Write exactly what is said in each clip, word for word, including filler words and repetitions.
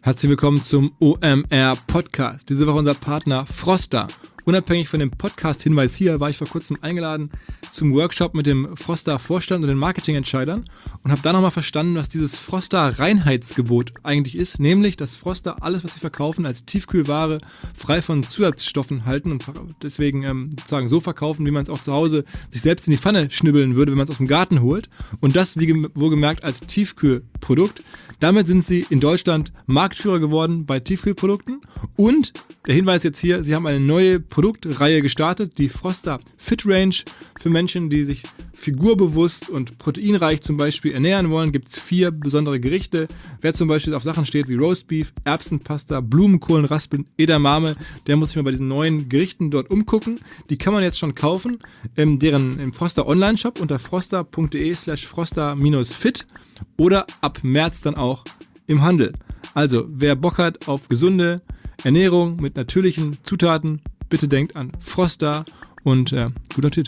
Herzlich willkommen zum O M R Podcast. Diese Woche unser Partner Froster. Unabhängig von dem Podcast-Hinweis hier war ich vor kurzem eingeladen zum Workshop mit dem Froster-Vorstand und den Marketingentscheidern und habe da nochmal verstanden, was dieses Froster-Reinheitsgebot eigentlich ist, nämlich, dass Froster alles, was sie verkaufen, als Tiefkühlware frei von Zusatzstoffen halten und deswegen ähm, sozusagen so verkaufen, wie man es auch zu Hause sich selbst in die Pfanne schnibbeln würde, wenn man es aus dem Garten holt und das, wie wohlgemerkt, als Tiefkühlprodukt. Damit sind sie in Deutschland Marktführer geworden bei Tiefkühlprodukten und der Hinweis jetzt hier, sie haben eine neue Produktreihe gestartet, die Froster Fit Range. Für Menschen, die sich figurbewusst und proteinreich zum Beispiel ernähren wollen, gibt es vier besondere Gerichte. Wer zum Beispiel auf Sachen steht wie Roastbeef, Erbsenpasta, Blumenkohlenraspeln, Edamame, der muss sich mal bei diesen neuen Gerichten dort umgucken. Die kann man jetzt schon kaufen, in deren im Froster Online-Shop unter froster.de slash froster-fit oder ab März dann auch im Handel. Also, wer Bock hat auf gesunde Ernährung mit natürlichen Zutaten, bitte denkt an Froster und äh, guter Appetit.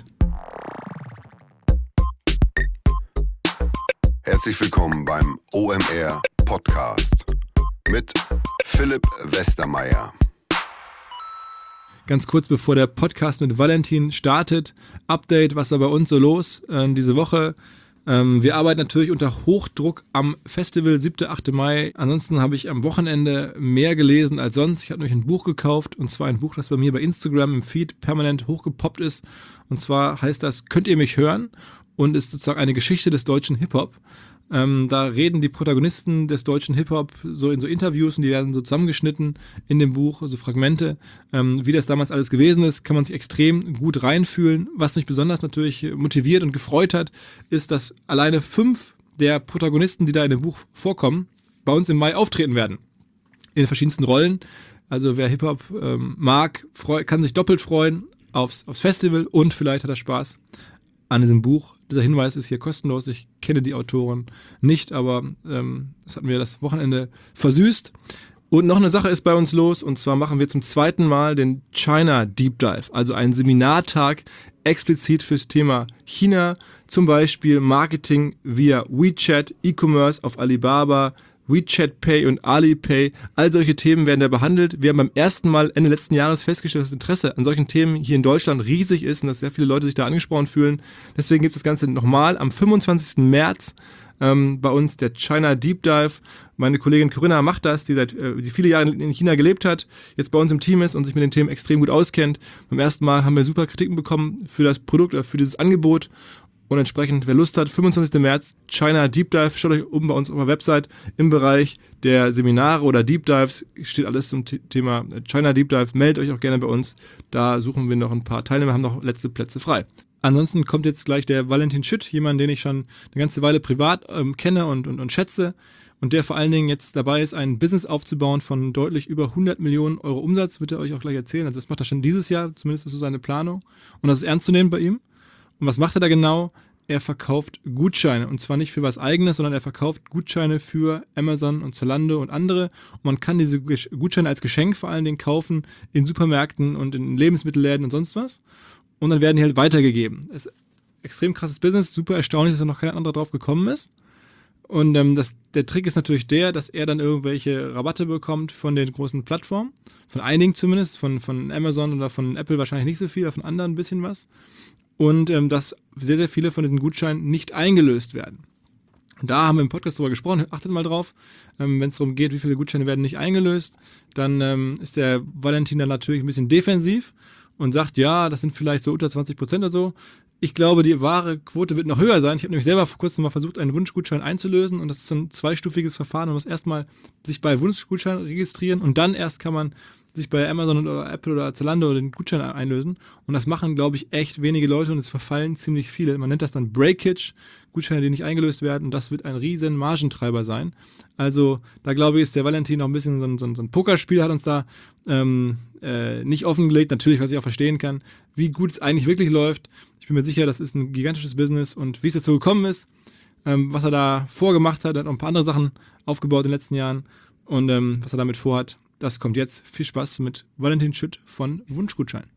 Herzlich willkommen beim O M R Podcast mit Philipp Westermeier. Ganz kurz bevor der Podcast mit Valentin startet, Update, was war bei uns so los äh, diese Woche? Ähm, wir arbeiten natürlich unter Hochdruck am Festival, siebter achter Mai. Ansonsten habe ich am Wochenende mehr gelesen als sonst. Ich habe nämlich ein Buch gekauft und zwar ein Buch, das bei mir bei Instagram im Feed permanent hochgepoppt ist. Und zwar heißt das Könnt ihr mich hören? Und ist sozusagen eine Geschichte des deutschen Hip-Hop. Ähm, da reden die Protagonisten des deutschen Hip-Hop so in so Interviews und die werden so zusammengeschnitten in dem Buch, so Fragmente. Ähm, wie das damals alles gewesen ist, kann man sich extrem gut reinfühlen. Was mich besonders natürlich motiviert und gefreut hat, ist, dass alleine fünf der Protagonisten, die da in dem Buch vorkommen, bei uns im Mai auftreten werden. In den verschiedensten Rollen. Also wer Hip-Hop ähm, mag, freu- kann sich doppelt freuen aufs, aufs Festival und vielleicht hat er Spaß an diesem Buch. Dieser Hinweis ist hier kostenlos. Ich kenne die Autoren nicht, aber ähm, das hat mir das Wochenende versüßt. Und noch eine Sache ist bei uns los, und zwar machen wir zum zweiten Mal den China Deep Dive, also einen Seminartag explizit fürs Thema China, zum Beispiel Marketing via WeChat, E-Commerce auf Alibaba, WeChat Pay und Alipay, all solche Themen werden da behandelt. Wir haben beim ersten Mal Ende letzten Jahres festgestellt, dass das Interesse an solchen Themen hier in Deutschland riesig ist und dass sehr viele Leute sich da angesprochen fühlen. Deswegen gibt es das Ganze nochmal am fünfundzwanzigsten März ähm, bei uns der China Deep Dive. Meine Kollegin Corinna macht das, die seit äh, die viele Jahre in China gelebt hat, jetzt bei uns im Team ist und sich mit den Themen extrem gut auskennt. Beim ersten Mal haben wir super Kritiken bekommen für das Produkt oder für dieses Angebot. Und entsprechend, wer Lust hat, fünfundzwanzigsten März, China Deep Dive, schaut euch oben bei uns auf der Website im Bereich der Seminare oder Deep Dives, steht alles zum Thema China Deep Dive, meldet euch auch gerne bei uns, da suchen wir noch ein paar Teilnehmer, haben noch letzte Plätze frei. Ansonsten kommt jetzt gleich der Valentin Schütt, jemand, den ich schon eine ganze Weile privat ähm, kenne und, und, und schätze und der vor allen Dingen jetzt dabei ist, ein Business aufzubauen von deutlich über hundert Millionen Euro Umsatz, wird er euch auch gleich erzählen, also das macht er schon dieses Jahr, zumindest ist so seine Planung und das ist ernst zu nehmen bei ihm. Und was macht er da genau? Er verkauft Gutscheine und zwar nicht für was Eigenes, sondern er verkauft Gutscheine für Amazon und Zalando und andere. Und man kann diese Gutscheine als Geschenk vor allen Dingen kaufen in Supermärkten und in Lebensmittelläden und sonst was. Und dann werden die halt weitergegeben. Das ist ein extrem krasses Business, super erstaunlich, dass da noch kein anderer drauf gekommen ist. Und ähm, das, der Trick ist natürlich der, dass er dann irgendwelche Rabatte bekommt von den großen Plattformen, von einigen zumindest, von, von Amazon oder von Apple wahrscheinlich nicht so viel, aber von anderen ein bisschen was. Und ähm, dass sehr, sehr viele von diesen Gutscheinen nicht eingelöst werden. Und da haben wir im Podcast drüber gesprochen, achtet mal drauf, ähm, wenn es darum geht, wie viele Gutscheine werden nicht eingelöst, dann ähm, ist der Valentin dann natürlich ein bisschen defensiv und sagt, ja, das sind vielleicht so unter zwanzig Prozent oder so. Ich glaube, die wahre Quote wird noch höher sein. Ich habe nämlich selber vor kurzem mal versucht, einen Wunschgutschein einzulösen und das ist ein zweistufiges Verfahren. Man muss erstmal sich bei Wunschgutschein registrieren und dann erst kann man sich bei Amazon oder Apple oder Zalando den Gutschein einlösen. Und das machen, glaube ich, echt wenige Leute und es verfallen ziemlich viele. Man nennt das dann Breakage, Gutscheine, die nicht eingelöst werden. Und das wird ein riesen Margentreiber sein. Also da, glaube ich, ist der Valentin noch ein bisschen so ein, so ein, so ein Pokerspiel, hat uns da ähm, äh, nicht offengelegt. Natürlich, was ich auch verstehen kann, wie gut es eigentlich wirklich läuft. Ich bin mir sicher, das ist ein gigantisches Business. Und wie es dazu gekommen ist, ähm, was er da vorgemacht hat, er hat noch ein paar andere Sachen aufgebaut in den letzten Jahren. Und ähm, was er damit vorhat, das kommt jetzt. Viel Spaß mit Valentin Schütt von Wunschgutschein.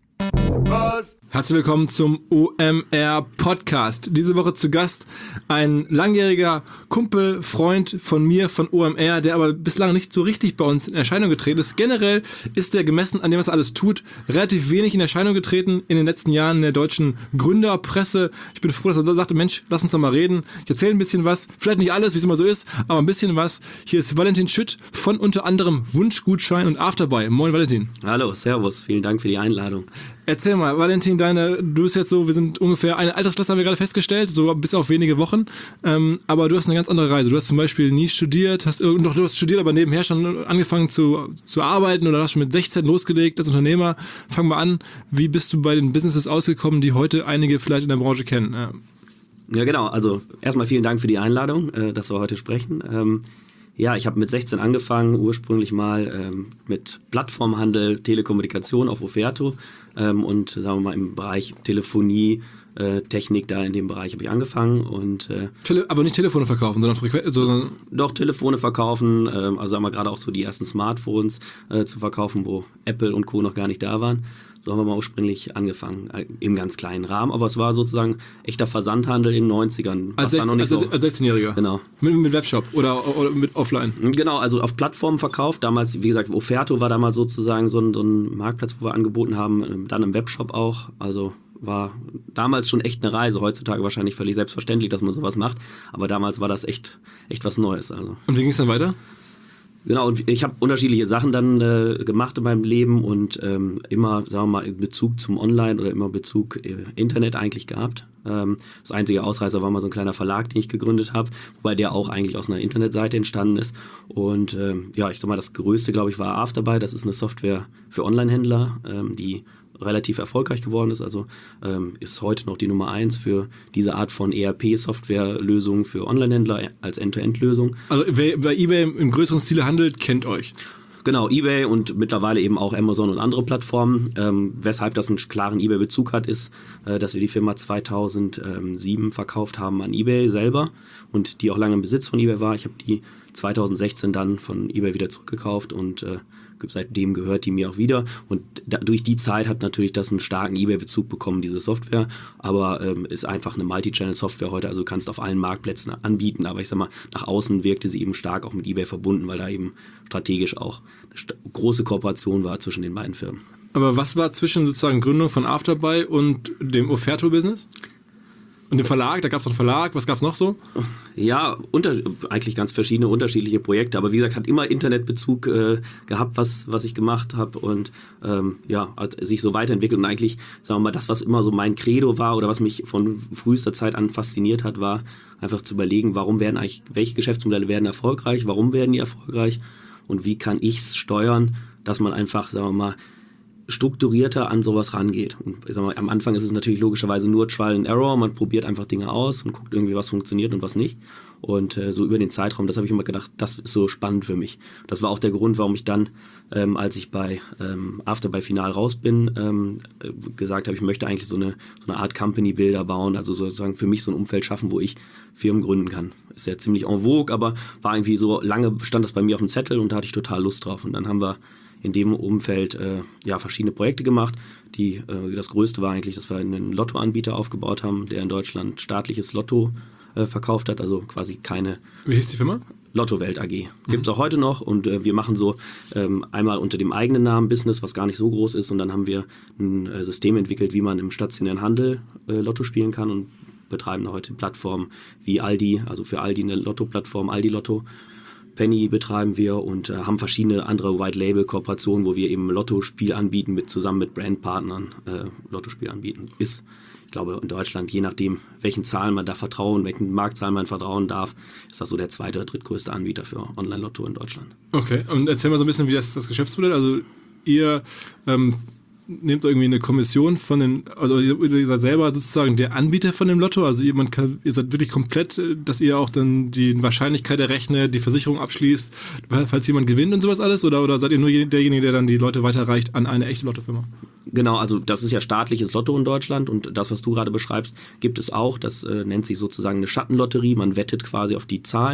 Was? Herzlich willkommen zum O M R Podcast. Diese Woche zu Gast ein langjähriger Kumpel, Freund von mir, von O M R, der aber bislang nicht so richtig bei uns in Erscheinung getreten ist. Generell ist der gemessen an dem, was er alles tut, relativ wenig in Erscheinung getreten in den letzten Jahren in der deutschen Gründerpresse. Ich bin froh, dass er da sagte, Mensch, lass uns doch mal reden. Ich erzähle ein bisschen was. Vielleicht nicht alles, wie es immer so ist, aber ein bisschen was. Hier ist Valentin Schütt von unter anderem Wunschgutschein und Afterbuy. Moin Valentin. Hallo, servus, vielen Dank für die Einladung. Erzähl mal, Valentin, deine, du bist jetzt so, wir sind ungefähr eine Altersklasse, haben wir gerade festgestellt, so bis auf wenige Wochen, ähm, aber du hast eine ganz andere Reise. Du hast zum Beispiel nie studiert, hast, doch, du hast studiert, aber nebenher schon angefangen zu, zu arbeiten oder hast schon mit sechzehn losgelegt als Unternehmer. Fangen wir an, wie bist du bei den Businesses ausgekommen, die heute einige vielleicht in der Branche kennen? Ja, ja genau, also erstmal vielen Dank für die Einladung, äh, dass wir heute sprechen. Ähm, Ja, ich habe mit sechzehn angefangen, ursprünglich mal ähm, mit Plattformhandel, Telekommunikation auf Offerto ähm, und sagen wir mal im Bereich Telefonie, äh, Technik, da in dem Bereich habe ich angefangen. Und, äh, Tele- aber nicht Telefone verkaufen, sondern Frequenz. Sondern doch, Telefone verkaufen, ähm, also sagen wir gerade auch so die ersten Smartphones äh, zu verkaufen, wo Apple und Co. noch gar nicht da waren. So haben wir mal ursprünglich angefangen, äh, im ganz kleinen Rahmen, aber es war sozusagen echter Versandhandel in den neunzigern. Als, sechzehn, noch nicht als, so. als sechzehnjähriger? Genau. Mit, mit Webshop oder, oder mit Offline? Genau, also auf Plattformen verkauft. Damals, wie gesagt, Offerto war damals sozusagen so ein, so ein Marktplatz, wo wir angeboten haben, dann im Webshop auch. Also war damals schon echt eine Reise. Heutzutage wahrscheinlich völlig selbstverständlich, dass man sowas macht. Aber damals war das echt, echt was Neues. Also. Und wie ging es dann weiter? Genau, und ich habe unterschiedliche Sachen dann äh, gemacht in meinem Leben und ähm, immer, sagen wir mal, in Bezug zum Online oder immer Bezug äh, Internet eigentlich gehabt. Ähm, das einzige Ausreißer war mal so ein kleiner Verlag, den ich gegründet habe, wobei der auch eigentlich aus einer Internetseite entstanden ist. Und ähm, ja, ich sag mal, das Größte, glaube ich, war Afterbuy. Das ist eine Software für Online-Händler, ähm, die relativ erfolgreich geworden ist, also ähm, ist heute noch die Nummer eins für diese Art von E R P-Software-Lösung für Online-Händler als End-to-End-Lösung. Also wer bei eBay im größeren Stile handelt, kennt euch. Genau, eBay und mittlerweile eben auch Amazon und andere Plattformen. Ähm, weshalb das einen klaren eBay-Bezug hat, ist, äh, dass wir die Firma zweitausendsieben verkauft haben an eBay selber und die auch lange im Besitz von eBay war. Ich habe die zweitausendsechzehn dann von eBay wieder zurückgekauft und äh, seitdem gehört die mir auch wieder. Und da, durch die Zeit hat natürlich das einen starken eBay-Bezug bekommen, diese Software. Aber ähm, ist einfach eine Multi-Channel-Software heute. Also du kannst auf allen Marktplätzen anbieten. Aber ich sag mal, nach außen wirkte sie eben stark auch mit eBay verbunden, weil da eben strategisch auch eine st- große Kooperation war zwischen den beiden Firmen. Aber was war zwischen sozusagen Gründung von Afterbuy und dem Offerto-Business? Und dem Verlag, da gab es noch einen Verlag, was gab es noch so? Ja, unter, eigentlich ganz verschiedene, unterschiedliche Projekte, aber wie gesagt, hat immer Internetbezug äh, gehabt, was, was ich gemacht habe und ähm, ja, hat sich so weiterentwickelt und eigentlich, sagen wir mal, das, was immer so mein Credo war oder was mich von frühester Zeit an fasziniert hat, war einfach zu überlegen, warum werden eigentlich, welche Geschäftsmodelle werden erfolgreich, warum werden die erfolgreich und wie kann ich es steuern, dass man einfach, sagen wir mal, strukturierter an sowas rangeht. Und ich sag mal, am Anfang ist es natürlich logischerweise nur Trial and Error, man probiert einfach Dinge aus und guckt irgendwie, was funktioniert und was nicht. Und äh, so über den Zeitraum, das habe ich immer gedacht, das ist so spannend für mich. Das war auch der Grund, warum ich dann, ähm, als ich bei ähm, Afterbuy Final raus bin, ähm, äh, gesagt habe, ich möchte eigentlich so eine, so eine Art Company-Builder bauen, also sozusagen für mich so ein Umfeld schaffen, wo ich Firmen gründen kann. Ist ja ziemlich en vogue, aber war irgendwie so, lange stand das bei mir auf dem Zettel und da hatte ich total Lust drauf. Und dann haben wir in dem Umfeld äh, ja, verschiedene Projekte gemacht. Die, äh, das größte war eigentlich, dass wir einen Lottoanbieter aufgebaut haben, der in Deutschland staatliches Lotto äh, verkauft hat, also quasi keine... Wie hieß die Firma? Lottowelt A G. Gibt es auch heute noch und äh, wir machen so ähm, einmal unter dem eigenen Namen Business, was gar nicht so groß ist und dann haben wir ein äh, System entwickelt, wie man im stationären Handel äh, Lotto spielen kann und betreiben heute Plattformen wie Aldi, also für Aldi eine Lotto-Plattform, Aldi Lotto. Penny betreiben wir und äh, haben verschiedene andere White-Label-Kooperationen, wo wir eben Lottospiel anbieten, mit, zusammen mit Brandpartnern äh, Lottospiel anbieten. Ist, ich glaube, in Deutschland, je nachdem, welchen Zahlen man da vertrauen, welchen Marktzahlen man vertrauen darf, ist das so der zweite oder drittgrößte Anbieter für Online-Lotto in Deutschland. Okay, und erzähl mal so ein bisschen, wie das, das Geschäftsmodell, also ihr ähm, nehmt irgendwie eine Kommission von den, also ihr seid selber sozusagen der Anbieter von dem Lotto, also ihr, man kann, ihr seid wirklich komplett, dass ihr auch dann die Wahrscheinlichkeit errechnet, die Versicherung abschließt, falls jemand gewinnt und sowas alles, oder, oder seid ihr nur derjenige, der dann die Leute weiterreicht an eine echte Lottofirma? Genau, also das ist ja staatliches Lotto in Deutschland und das, was du gerade beschreibst, gibt es auch. Das äh, nennt sich sozusagen eine Schattenlotterie. Man wettet quasi auf die Zahlen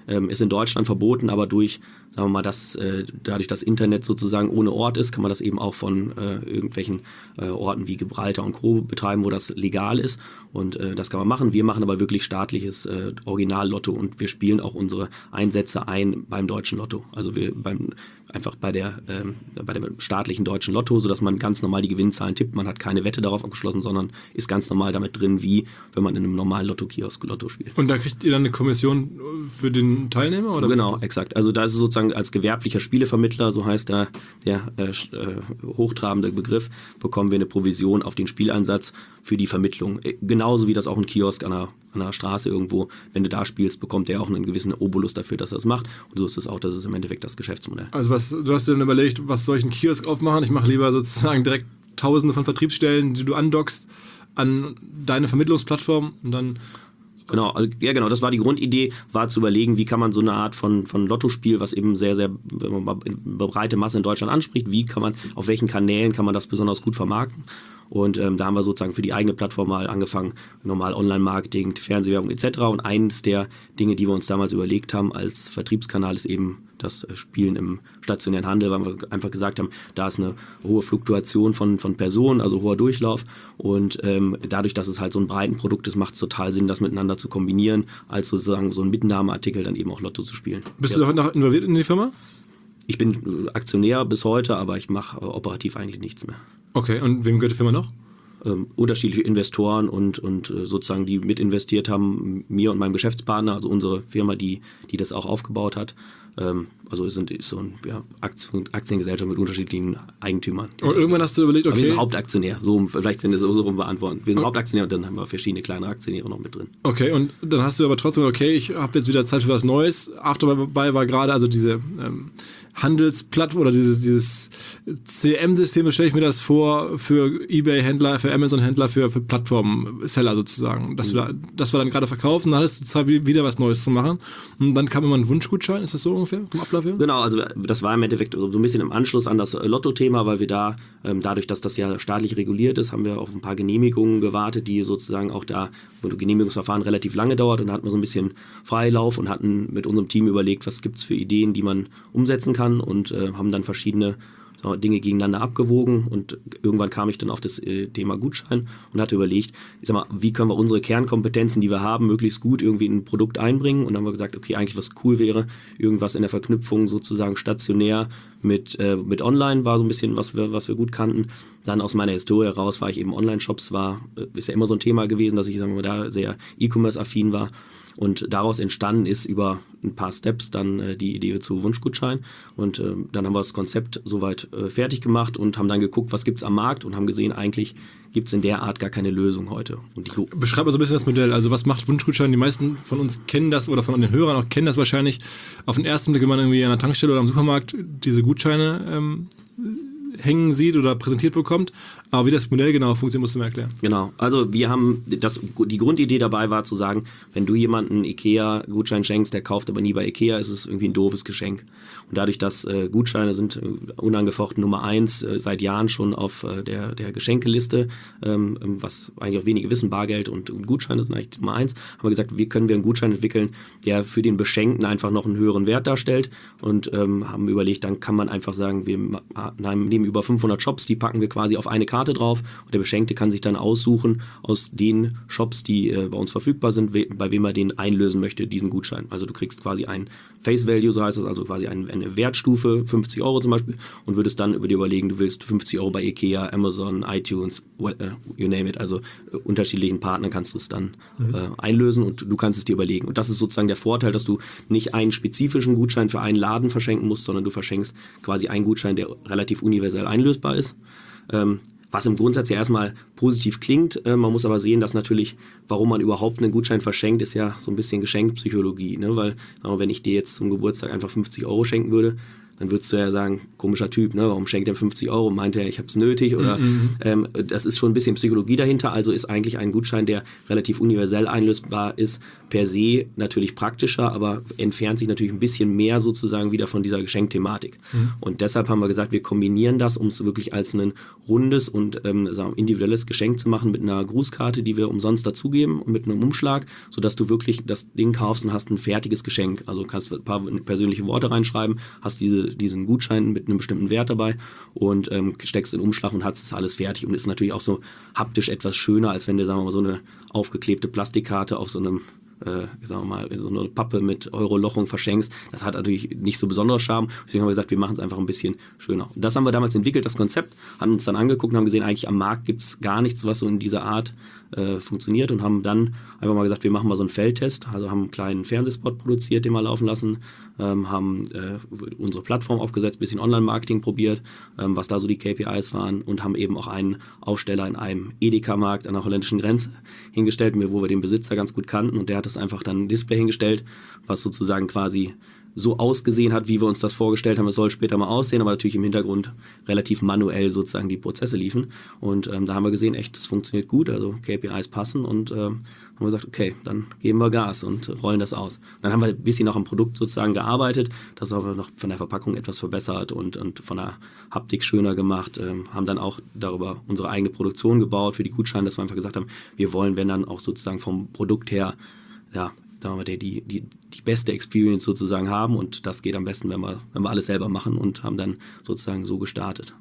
ähm, ist in Deutschland verboten, aber durch, sagen wir mal, dass, äh, dadurch, dass Internet sozusagen ohne Ort ist, kann man das eben auch von äh, irgendwelchen äh, Orten wie Gibraltar und Co. betreiben, wo das legal ist. Und äh, das kann man machen. Wir machen aber wirklich staatliches äh, Original-Lotto und wir spielen auch unsere Einsätze ein beim deutschen Lotto. Also wir beim einfach bei der ähm, bei dem staatlichen deutschen Lotto, sodass man ganz normal die Gewinnzahlen tippt. Man hat keine Wette darauf abgeschlossen, sondern ist ganz normal damit drin, wie wenn man in einem normalen Lotto-Kiosk Lotto spielt. Und da kriegt ihr dann eine Kommission für den Teilnehmer? Oder? Genau, exakt. Also da ist es sozusagen als gewerblicher Spielevermittler, so heißt der, der äh, äh, hochtrabende Begriff, bekommen wir eine Provision auf den Spieleinsatz für die Vermittlung. Genauso wie das auch ein Kiosk an einer, an einer Straße irgendwo, wenn du da spielst, bekommt der auch einen gewissen Obolus dafür, dass er das macht. Und so ist es auch, das ist im Endeffekt das Geschäftsmodell. Also was, du hast dir dann überlegt, was soll ich einen Kiosk aufmachen? Ich mache lieber sozusagen direkt Tausende von Vertriebsstellen, die du andockst an deine Vermittlungsplattform und dann... Genau, also, ja genau, das war die Grundidee, war zu überlegen, wie kann man so eine Art von, von Lottospiel, was eben sehr, sehr wenn man mal eine breite Masse in Deutschland anspricht, wie kann man, auf welchen Kanälen kann man das besonders gut vermarkten. Und ähm, da haben wir sozusagen für die eigene Plattform mal angefangen, normal Online-Marketing, Fernsehwerbung et cetera. Und eines der Dinge, die wir uns damals überlegt haben als Vertriebskanal, ist eben das Spielen im stationären Handel, weil wir einfach gesagt haben, da ist eine hohe Fluktuation von, von Personen, also hoher Durchlauf. Und ähm, dadurch, dass es halt so ein breiten Produkt ist, macht es total Sinn, das miteinander zu kombinieren, als sozusagen so ein Mitnahmeartikel dann eben auch Lotto zu spielen. Bist ja. du heute noch involviert in die Firma? Ich bin Aktionär bis heute, aber ich mache äh, operativ eigentlich nichts mehr. Okay, und wem gehört die Firma noch? Ähm, unterschiedliche Investoren und, und äh, sozusagen die mit investiert haben, mir und meinem Geschäftspartner, also unsere Firma, die, die das auch aufgebaut hat. Ähm, also es sind, ist so eine ja, Aktien, Aktiengesellschaft mit unterschiedlichen Eigentümern. Und irgendwann hast du überlegt, okay. Aber wir sind Hauptaktionär, so, vielleicht wenn wir so, so rum beantworten. Wir sind Hauptaktionär und dann haben wir verschiedene kleine Aktionäre noch mit drin. Okay, und dann hast du aber trotzdem, okay, ich habe jetzt wieder Zeit für was Neues. Afterbuy war gerade, also diese ähm, Handelsplattform oder dieses, dieses C R M-System, so stelle ich mir das vor, für eBay-Händler, für Amazon-Händler, für, für Plattformen-Seller sozusagen. Dass mhm. wir da, das war dann gerade verkauft und dann hattest du Zeit, wieder was Neues zu machen. Und dann kam immer ein Wunschgutschein, ist das so ungefähr vom Ablauf her? Genau, also das war im Endeffekt so ein bisschen im Anschluss an das Lotto-Thema, weil wir da, ähm, dadurch, dass das ja staatlich reguliert ist, haben wir auf ein paar Genehmigungen gewartet, die sozusagen auch da, wo das Genehmigungsverfahren relativ lange dauert und da hatten wir so ein bisschen Freilauf und hatten mit unserem Team überlegt, was gibt es für Ideen, die man umsetzen kann und äh, haben dann verschiedene sagen wir, Dinge gegeneinander abgewogen und irgendwann kam ich dann auf das äh, Thema Gutschein und hatte überlegt, ich sag mal, wie können wir unsere Kernkompetenzen, die wir haben, möglichst gut irgendwie in ein Produkt einbringen und dann haben wir gesagt, okay, eigentlich was cool wäre, irgendwas in der Verknüpfung sozusagen stationär mit, äh, mit Online war so ein bisschen, was wir, was wir gut kannten. Dann aus meiner Historie heraus war ich eben Online-Shops, war, äh, ist ja immer so ein Thema gewesen, dass ich sagen wir mal, da sehr E-Commerce-affin war. Und daraus entstanden ist über ein paar Steps dann äh, die Idee zu Wunschgutschein. Und äh, dann haben wir das Konzept soweit äh, fertig gemacht und haben dann geguckt, was gibt es am Markt und haben gesehen, eigentlich gibt es in der Art gar keine Lösung heute. Und die Beschreib mal so ein bisschen das Modell. Also was macht Wunschgutschein? Die meisten von uns kennen das oder von den Hörern auch kennen das wahrscheinlich. Auf den ersten Blick, wenn man irgendwie an der Tankstelle oder am Supermarkt diese Gutscheine ähm, hängen sieht oder präsentiert bekommt. Aber wie das Modell genau funktioniert, musst du mir erklären. Genau, also wir haben, das, die Grundidee dabei war zu sagen, wenn du jemanden Ikea-Gutschein schenkst, der kauft aber nie bei Ikea, ist es irgendwie ein doofes Geschenk. Und dadurch, dass äh, Gutscheine sind äh, unangefochten Nummer eins äh, seit Jahren schon auf äh, der, der Geschenkeliste, ähm, was eigentlich auch wenige wissen, Bargeld und, und Gutscheine sind eigentlich Nummer eins, haben wir gesagt, wie können wir einen Gutschein entwickeln, der für den Beschenkten einfach noch einen höheren Wert darstellt und ähm, haben überlegt, dann kann man einfach sagen, wir nehmen über fünfhundert Shops, die packen wir quasi auf eine Karte drauf und der Beschenkte kann sich dann aussuchen aus den Shops, die äh, bei uns verfügbar sind, we- bei wem er den einlösen möchte, diesen Gutschein. Also du kriegst quasi ein Face Value, so heißt das, also quasi ein, eine Wertstufe, fünfzig Euro zum Beispiel und würdest dann über dir überlegen, du willst fünfzig Euro bei Ikea, Amazon, iTunes, what, uh, you name it, also äh, unterschiedlichen Partnern kannst du es dann mhm. äh, einlösen und du kannst es dir überlegen. Und das ist sozusagen der Vorteil, dass du nicht einen spezifischen Gutschein für einen Laden verschenken musst, sondern du verschenkst quasi einen Gutschein, der relativ universell einlösbar ist. Ähm, was im Grundsatz ja erstmal positiv klingt. Äh, man muss aber sehen, dass natürlich, warum man überhaupt einen Gutschein verschenkt, ist ja so ein bisschen Geschenkpsychologie. Ne? Weil, sagen wir, wenn ich dir jetzt zum Geburtstag einfach fünfzig Euro schenken würde, dann würdest du ja sagen, komischer Typ, ne? Warum schenkt er fünfzig Euro? Meint er, ich habe es nötig? Oder Mhm. ähm, das ist schon ein bisschen Psychologie dahinter. Also ist eigentlich ein Gutschein, der relativ universell einlösbar ist, per se natürlich praktischer, aber entfernt sich natürlich ein bisschen mehr sozusagen wieder von dieser Geschenkthematik. Mhm. Und deshalb haben wir gesagt, wir kombinieren das, um es wirklich als ein rundes und ähm, sagen wir, individuelles Geschenk zu machen mit einer Grußkarte, die wir umsonst dazugeben und mit einem Umschlag, sodass du wirklich das Ding kaufst und hast ein fertiges Geschenk. Also kannst ein paar persönliche Worte reinschreiben, hast diese, diesen Gutschein mit einem bestimmten Wert dabei und ähm, steckst in den Umschlag und hast das alles fertig und ist natürlich auch so haptisch etwas schöner, als wenn du, sagen wir mal, so eine aufgeklebte Plastikkarte auf so einem Äh, sagen wir mal, so eine Pappe mit Euro-Lochung verschenkst. Das hat natürlich nicht so besonderes Charme. Deswegen haben wir gesagt, wir machen es einfach ein bisschen schöner. Und das haben wir damals entwickelt, das Konzept, haben uns dann angeguckt und haben gesehen, eigentlich am Markt gibt es gar nichts, was so in dieser Art äh, funktioniert und haben dann einfach mal gesagt, wir machen mal so einen Feldtest. Also haben einen kleinen Fernsehspot produziert, den wir laufen lassen, ähm, haben äh, unsere Plattform aufgesetzt, ein bisschen Online-Marketing probiert, ähm, was da so die K P Is waren und haben eben auch einen Aufsteller in einem Edeka-Markt an der holländischen Grenze hingestellt, wo wir den Besitzer ganz gut kannten und der hat das einfach dann ein Display hingestellt, was sozusagen quasi so ausgesehen hat, wie wir uns das vorgestellt haben. Es soll später mal aussehen, aber natürlich im Hintergrund relativ manuell sozusagen die Prozesse liefen. Und ähm, da haben wir gesehen, echt, das funktioniert gut, also K P Is passen und ähm, haben wir gesagt, okay, dann geben wir Gas und rollen das aus. Dann haben wir ein bisschen noch am Produkt sozusagen gearbeitet, das haben wir noch von der Verpackung etwas verbessert und, und von der Haptik schöner gemacht, ähm, haben dann auch darüber unsere eigene Produktion gebaut für die Gutscheine, dass wir einfach gesagt haben, wir wollen, wenn dann auch sozusagen vom Produkt her, ja, sagen wir, die, die, die beste Experience sozusagen haben und das geht am besten, wenn wir, wenn wir alles selber machen und haben dann sozusagen so gestartet.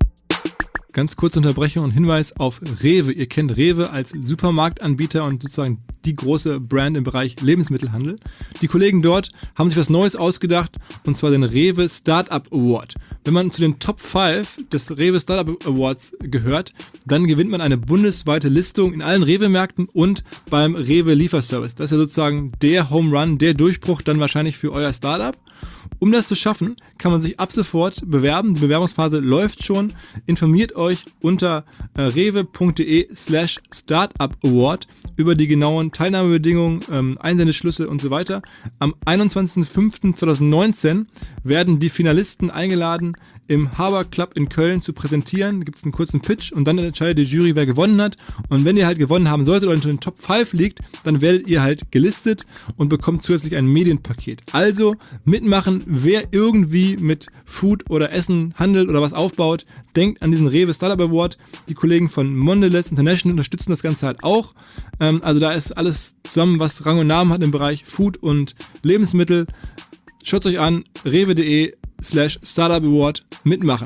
Ganz kurze Unterbrechung und Hinweis auf Rewe. Ihr kennt Rewe als Supermarktanbieter und sozusagen die große Brand im Bereich Lebensmittelhandel. Die Kollegen dort haben sich was Neues ausgedacht und zwar den Rewe Startup Award. Wenn man zu den Top fünf des Rewe Startup Awards gehört, dann gewinnt man eine bundesweite Listung in allen Rewe-Märkten und beim Rewe Lieferservice. Das ist ja sozusagen der Home Run, der Durchbruch dann wahrscheinlich für euer Startup. Um das zu schaffen, kann man sich ab sofort bewerben. Die Bewerbungsphase läuft schon. Informiert euch unter äh, rewe.de slash Startup Award über die genauen Teilnahmebedingungen, ähm, Einsendeschlüsse und so weiter. Am einundzwanzigsten fünften zweitausendneunzehn werden die Finalisten eingeladen, im Haber Club in Köln zu präsentieren. Da gibt es einen kurzen Pitch und dann entscheidet die Jury, wer gewonnen hat. Und wenn ihr halt gewonnen haben solltet oder unter den Top fünf liegt, dann werdet ihr halt gelistet und bekommt zusätzlich ein Medienpaket. Also mitmachen, wer irgendwie mit Food oder Essen handelt oder was aufbaut, denkt an diesen Rewe Startup Award. Die Kollegen von Mondelez International unterstützen das Ganze halt auch. Ähm, also da ist alles zusammen, was Rang und Namen hat im Bereich Food und Lebensmittel. Schaut euch an, rewe.de slash Startup Award mitmachen.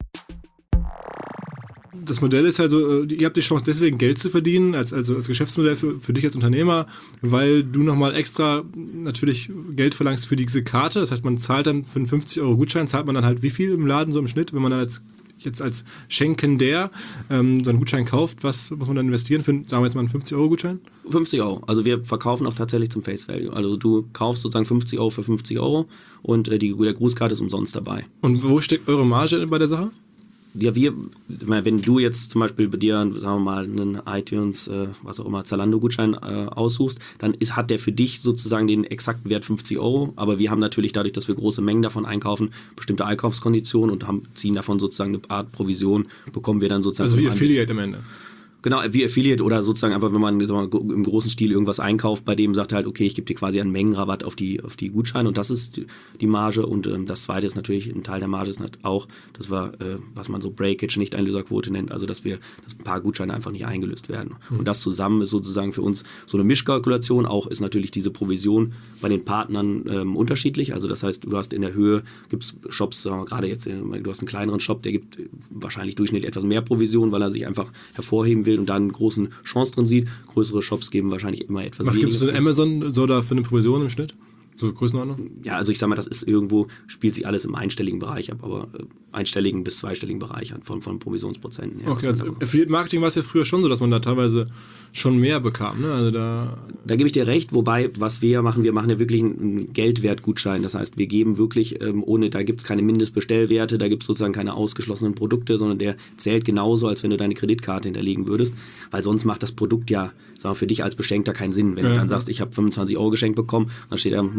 Das Modell ist halt so, ihr habt die Chance deswegen Geld zu verdienen, als, also als Geschäftsmodell für, für dich als Unternehmer, weil du nochmal extra natürlich Geld verlangst für diese Karte. Das heißt, man zahlt dann für einen fünfzig Euro Gutschein, zahlt man dann halt wie viel im Laden so im Schnitt, wenn man dann als jetzt als Schenkender ähm, so einen Gutschein kauft, was muss man dann investieren für, sagen wir jetzt mal, einen fünfzig Euro Gutschein? fünfzig Euro. Also wir verkaufen auch tatsächlich zum Face Value. Also du kaufst sozusagen fünfzig Euro für fünfzig Euro und äh, die, der Grußkarte ist umsonst dabei. Und wo steckt eure Marge bei der Sache? Ja, wir, wenn du jetzt zum Beispiel bei dir, sagen wir mal, einen iTunes, äh, was auch immer, Zalando-Gutschein äh, aussuchst, dann ist, hat der für dich sozusagen den exakten Wert fünfzig Euro, aber wir haben natürlich dadurch, dass wir große Mengen davon einkaufen, bestimmte Einkaufskonditionen und haben, ziehen davon sozusagen eine Art Provision, bekommen wir dann sozusagen... Also wie Affiliate am Ende? Genau, wie Affiliate oder sozusagen einfach, wenn man sagen wir, im großen Stil irgendwas einkauft, bei dem sagt er halt, okay, ich gebe dir quasi einen Mengenrabatt auf die, auf die Gutscheine und das ist die Marge und ähm, das zweite ist natürlich, ein Teil der Marge ist auch, das war, äh, was man so Breakage, Nicht-Einlöserquote nennt, also dass wir, dass ein paar Gutscheine einfach nicht eingelöst werden. Mhm. Und das zusammen ist sozusagen für uns so eine Mischkalkulation, auch ist natürlich diese Provision bei den Partnern ähm, unterschiedlich, also das heißt, du hast in der Höhe, gibt es Shops, sagen wir, gerade jetzt, du hast einen kleineren Shop, der gibt wahrscheinlich durchschnittlich etwas mehr Provision, weil er sich einfach hervorheben will und da eine große Chance drin sieht. Größere Shops geben wahrscheinlich immer etwas Was weniger. Was gibt es in Amazon so da für eine Provision im Schnitt? So Größenordnung? Ja, also ich sag mal, das ist irgendwo, spielt sich alles im einstelligen Bereich ab, aber äh, einstelligen bis zweistelligen Bereich von, von Provisionsprozenten. Ja, okay, also Affiliate-Marketing war es ja früher schon so, dass man da teilweise schon mehr bekam, ne? Also da, da gebe ich dir recht, wobei, was wir machen, wir machen ja wirklich einen Geldwertgutschein. Das heißt, wir geben wirklich, ähm, ohne, da gibt es keine Mindestbestellwerte, da gibt es sozusagen keine ausgeschlossenen Produkte, sondern der zählt genauso, als wenn du deine Kreditkarte hinterlegen würdest, weil sonst macht das Produkt ja, sagen wir, für dich als Beschenkter keinen Sinn. Wenn ja, du dann sagst, ich habe fünfundzwanzig Euro geschenkt bekommen, dann steht da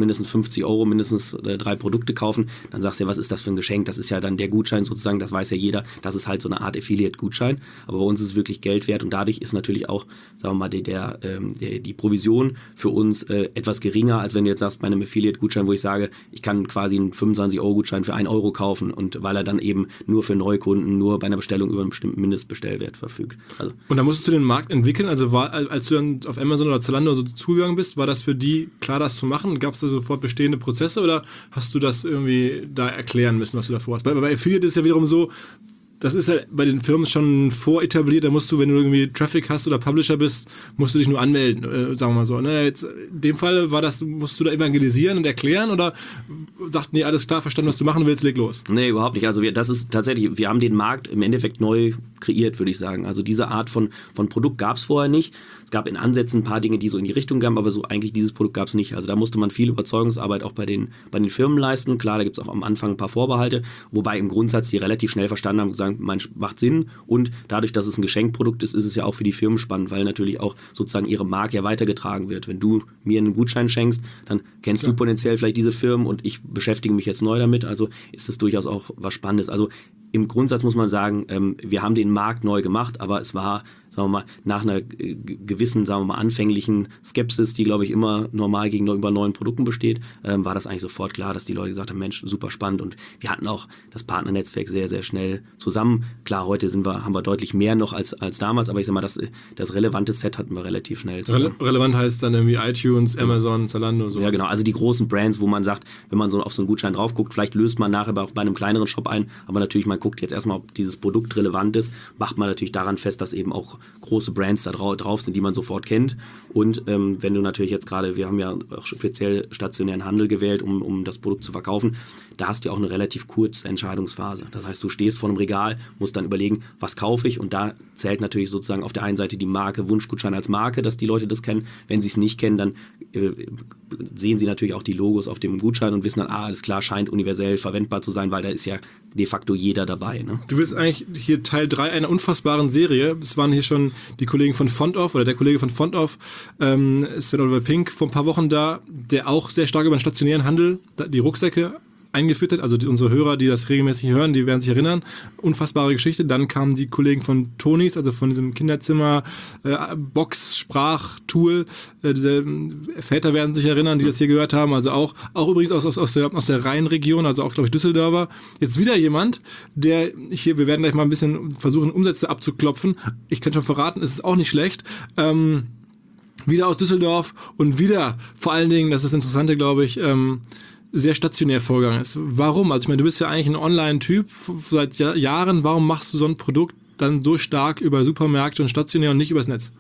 mindestens fünfzig Euro, mindestens äh, drei Produkte kaufen, dann sagst du ja, was ist das für ein Geschenk? Das ist ja dann der Gutschein sozusagen, das weiß ja jeder, das ist halt so eine Art Affiliate-Gutschein, aber bei uns ist es wirklich Geld wert und dadurch ist natürlich auch, sagen wir mal, der, der, ähm, der, die Provision für uns äh, etwas geringer, als wenn du jetzt sagst, bei einem Affiliate-Gutschein, wo ich sage, ich kann quasi einen fünfundzwanzig Euro Gutschein für einen Euro kaufen und weil er dann eben nur für Neukunden, nur bei einer Bestellung über einen bestimmten Mindestbestellwert verfügt. Also, und da musstest du den Markt entwickeln, also war, als du dann auf Amazon oder Zalando so zugegangen bist, war das für die klar, das zu machen? Gab es da sofort bestehende Prozesse oder hast du das irgendwie da erklären müssen, was du davor hast? Bei, bei Affiliate ist es ja wiederum so, das ist ja bei den Firmen schon voretabliert, da musst du, wenn du irgendwie Traffic hast oder Publisher bist, musst du dich nur anmelden, äh, sagen wir mal so. Ne? Jetzt, in dem Fall war das, musst du da evangelisieren und erklären oder sagt, nee, alles klar, verstanden, was du machen willst, leg los? Nee, überhaupt nicht. Also wir, das ist tatsächlich, wir haben den Markt im Endeffekt neu kreiert, würde ich sagen. Also diese Art von, von Produkt gab es vorher nicht. Es gab in Ansätzen ein paar Dinge, die so in die Richtung gaben, aber so eigentlich dieses Produkt gab es nicht. Also da musste man viel Überzeugungsarbeit auch bei den, bei den Firmen leisten. Klar, da gibt es auch am Anfang ein paar Vorbehalte, wobei im Grundsatz die relativ schnell verstanden haben und gesagt, man macht Sinn und dadurch, dass es ein Geschenkprodukt ist, ist es ja auch für die Firmen spannend, weil natürlich auch sozusagen ihre Marke ja weitergetragen wird. Wenn du mir einen Gutschein schenkst, dann kennst ja. du potenziell vielleicht diese Firmen und ich beschäftige mich jetzt neu damit, also ist das durchaus auch was Spannendes. Also im Grundsatz muss man sagen, ähm, wir haben den Markt neu gemacht, aber es war, sagen wir mal, nach einer äh, gewissen, sagen wir mal, anfänglichen Skepsis, die, glaube ich, immer normal gegenüber neuen Produkten besteht, ähm, war das eigentlich sofort klar, dass die Leute gesagt haben, Mensch, super spannend und wir hatten auch das Partnernetzwerk sehr, sehr schnell zusammen. Klar, heute sind wir, haben wir deutlich mehr noch als, als damals, aber ich sag mal, das, das relevante Set hatten wir relativ schnell zusammen. Rele- relevant heißt dann irgendwie iTunes, Amazon, Zalando und so. Ja, genau, also die großen Brands, wo man sagt, wenn man so auf so einen Gutschein drauf guckt, vielleicht löst man nachher auch bei einem kleineren Shop ein, aber natürlich, man guckt jetzt erstmal, ob dieses Produkt relevant ist, macht man natürlich daran fest, dass eben auch große Brands da drau- drauf sind, die man sofort kennt. Und ähm, wenn du natürlich jetzt gerade, wir haben ja auch speziell stationären Handel gewählt, um, um das Produkt zu verkaufen, da hast du ja auch eine relativ kurze Entscheidungsphase. Das heißt, du stehst vor einem Regal, musst dann überlegen, was kaufe ich und da zählt natürlich sozusagen auf der einen Seite die Marke, Wunschgutschein als Marke, dass die Leute das kennen. Wenn sie es nicht kennen, dann äh, sehen sie natürlich auch die Logos auf dem Gutschein und wissen dann, ah, alles klar, scheint universell verwendbar zu sein, weil da ist ja de facto jeder dabei. Ne? Du bist eigentlich hier Teil drei einer unfassbaren Serie. Es waren hier schon die Kollegen von Fontoff oder der Kollege von Fontoff, ähm, Sven Oliver Pink, vor ein paar Wochen da, der auch sehr stark über den stationären Handel, die Rucksäcke eingeführt hat, also die, unsere Hörer, die das regelmäßig hören, die werden sich erinnern, unfassbare Geschichte. Dann kamen die Kollegen von Tonys, also von diesem Kinderzimmer äh, Box-Sprach-Tool, äh, diese Väter werden sich erinnern, die das hier gehört haben, also auch, auch übrigens aus, aus, aus der, aus der Rheinregion, also auch, glaube ich, Düsseldorfer. Jetzt wieder jemand, der hier, wir werden gleich mal ein bisschen versuchen, Umsätze abzuklopfen. Ich kann schon verraten, es ist auch nicht schlecht. Ähm, wieder aus Düsseldorf und wieder, vor allen Dingen, das ist das Interessante, glaube ich, ähm, sehr stationär vorgegangen ist. Warum? Also ich meine, du bist ja eigentlich ein Online-Typ seit Jahr- Jahren. Warum machst du so ein Produkt dann so stark über Supermärkte und stationär und nicht übers Netz?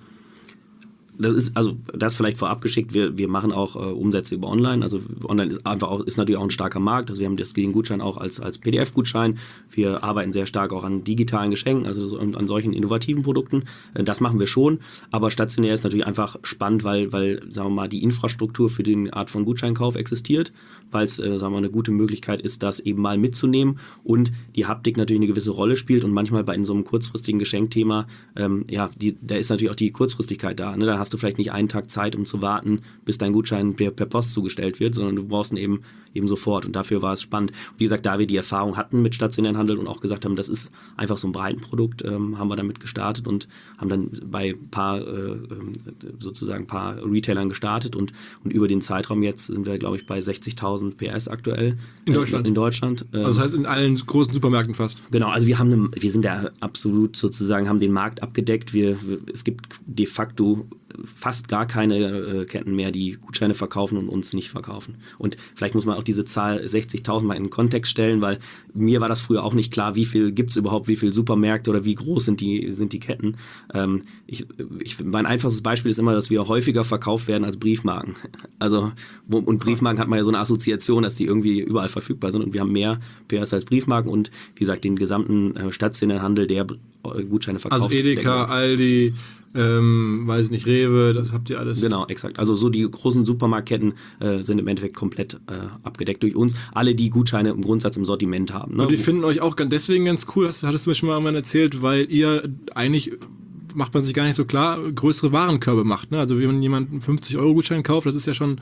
Das ist, also das vielleicht vorab geschickt, wir, wir machen auch äh, Umsätze über Online, also Online ist einfach auch, ist natürlich auch ein starker Markt, also wir haben das Gutschein auch als, als P D F-Gutschein, wir arbeiten sehr stark auch an digitalen Geschenken, also so, an, an solchen innovativen Produkten, äh, das machen wir schon, aber stationär ist natürlich einfach spannend, weil, weil, sagen wir mal, die Infrastruktur für die Art von Gutscheinkauf existiert, weil es, äh, sagen wir mal, eine gute Möglichkeit ist, das eben mal mitzunehmen und die Haptik natürlich eine gewisse Rolle spielt und manchmal bei in so einem kurzfristigen Geschenkthema, ähm, ja, die, da ist natürlich auch die Kurzfristigkeit da, ne? Da hast du vielleicht nicht einen Tag Zeit, um zu warten, bis dein Gutschein per, per Post zugestellt wird, sondern du brauchst ihn eben, eben sofort. Und dafür war es spannend. Und wie gesagt, da wir die Erfahrung hatten mit stationären Handel und auch gesagt haben, das ist einfach so ein Breitenprodukt, ähm, haben wir damit gestartet und haben dann bei ein paar, äh, sozusagen paar Retailern gestartet und, und über den Zeitraum jetzt sind wir, glaube ich, bei sechzigtausend P S aktuell. In Deutschland? Äh, in Deutschland. Also das heißt in allen großen Supermärkten fast? Genau, also wir haben, eine, wir sind da absolut sozusagen, haben den Markt abgedeckt. Wir, es gibt de facto fast gar keine äh, Ketten mehr, die Gutscheine verkaufen und uns nicht verkaufen. Und vielleicht muss man auch diese Zahl sechzigtausend mal in den Kontext stellen, weil mir war das früher auch nicht klar, wie viel gibt es überhaupt, wie viele Supermärkte oder wie groß sind die, sind die Ketten. Ähm, ich, ich, mein einfachstes Beispiel ist immer, dass wir häufiger verkauft werden als Briefmarken. Also, wo, und Briefmarken hat man ja so eine Assoziation, dass die irgendwie überall verfügbar sind und wir haben mehr P S als Briefmarken und wie gesagt, den gesamten äh, stationären Handel, der äh, Gutscheine verkauft. Also Edeka, Aldi, ähm, weiß ich nicht, Rewe, das habt ihr alles. Genau, exakt. Also so die großen Supermarktketten äh, sind im Endeffekt komplett äh, abgedeckt durch uns. Alle, die Gutscheine im Grundsatz im Sortiment haben. Ne? Und die finden euch auch deswegen ganz cool, das hattest du mir schon mal erzählt, weil ihr eigentlich, macht man sich gar nicht so klar, größere Warenkörbe macht. Ne? Also wenn jemand einen fünfzig Euro Gutschein kauft, das ist ja schon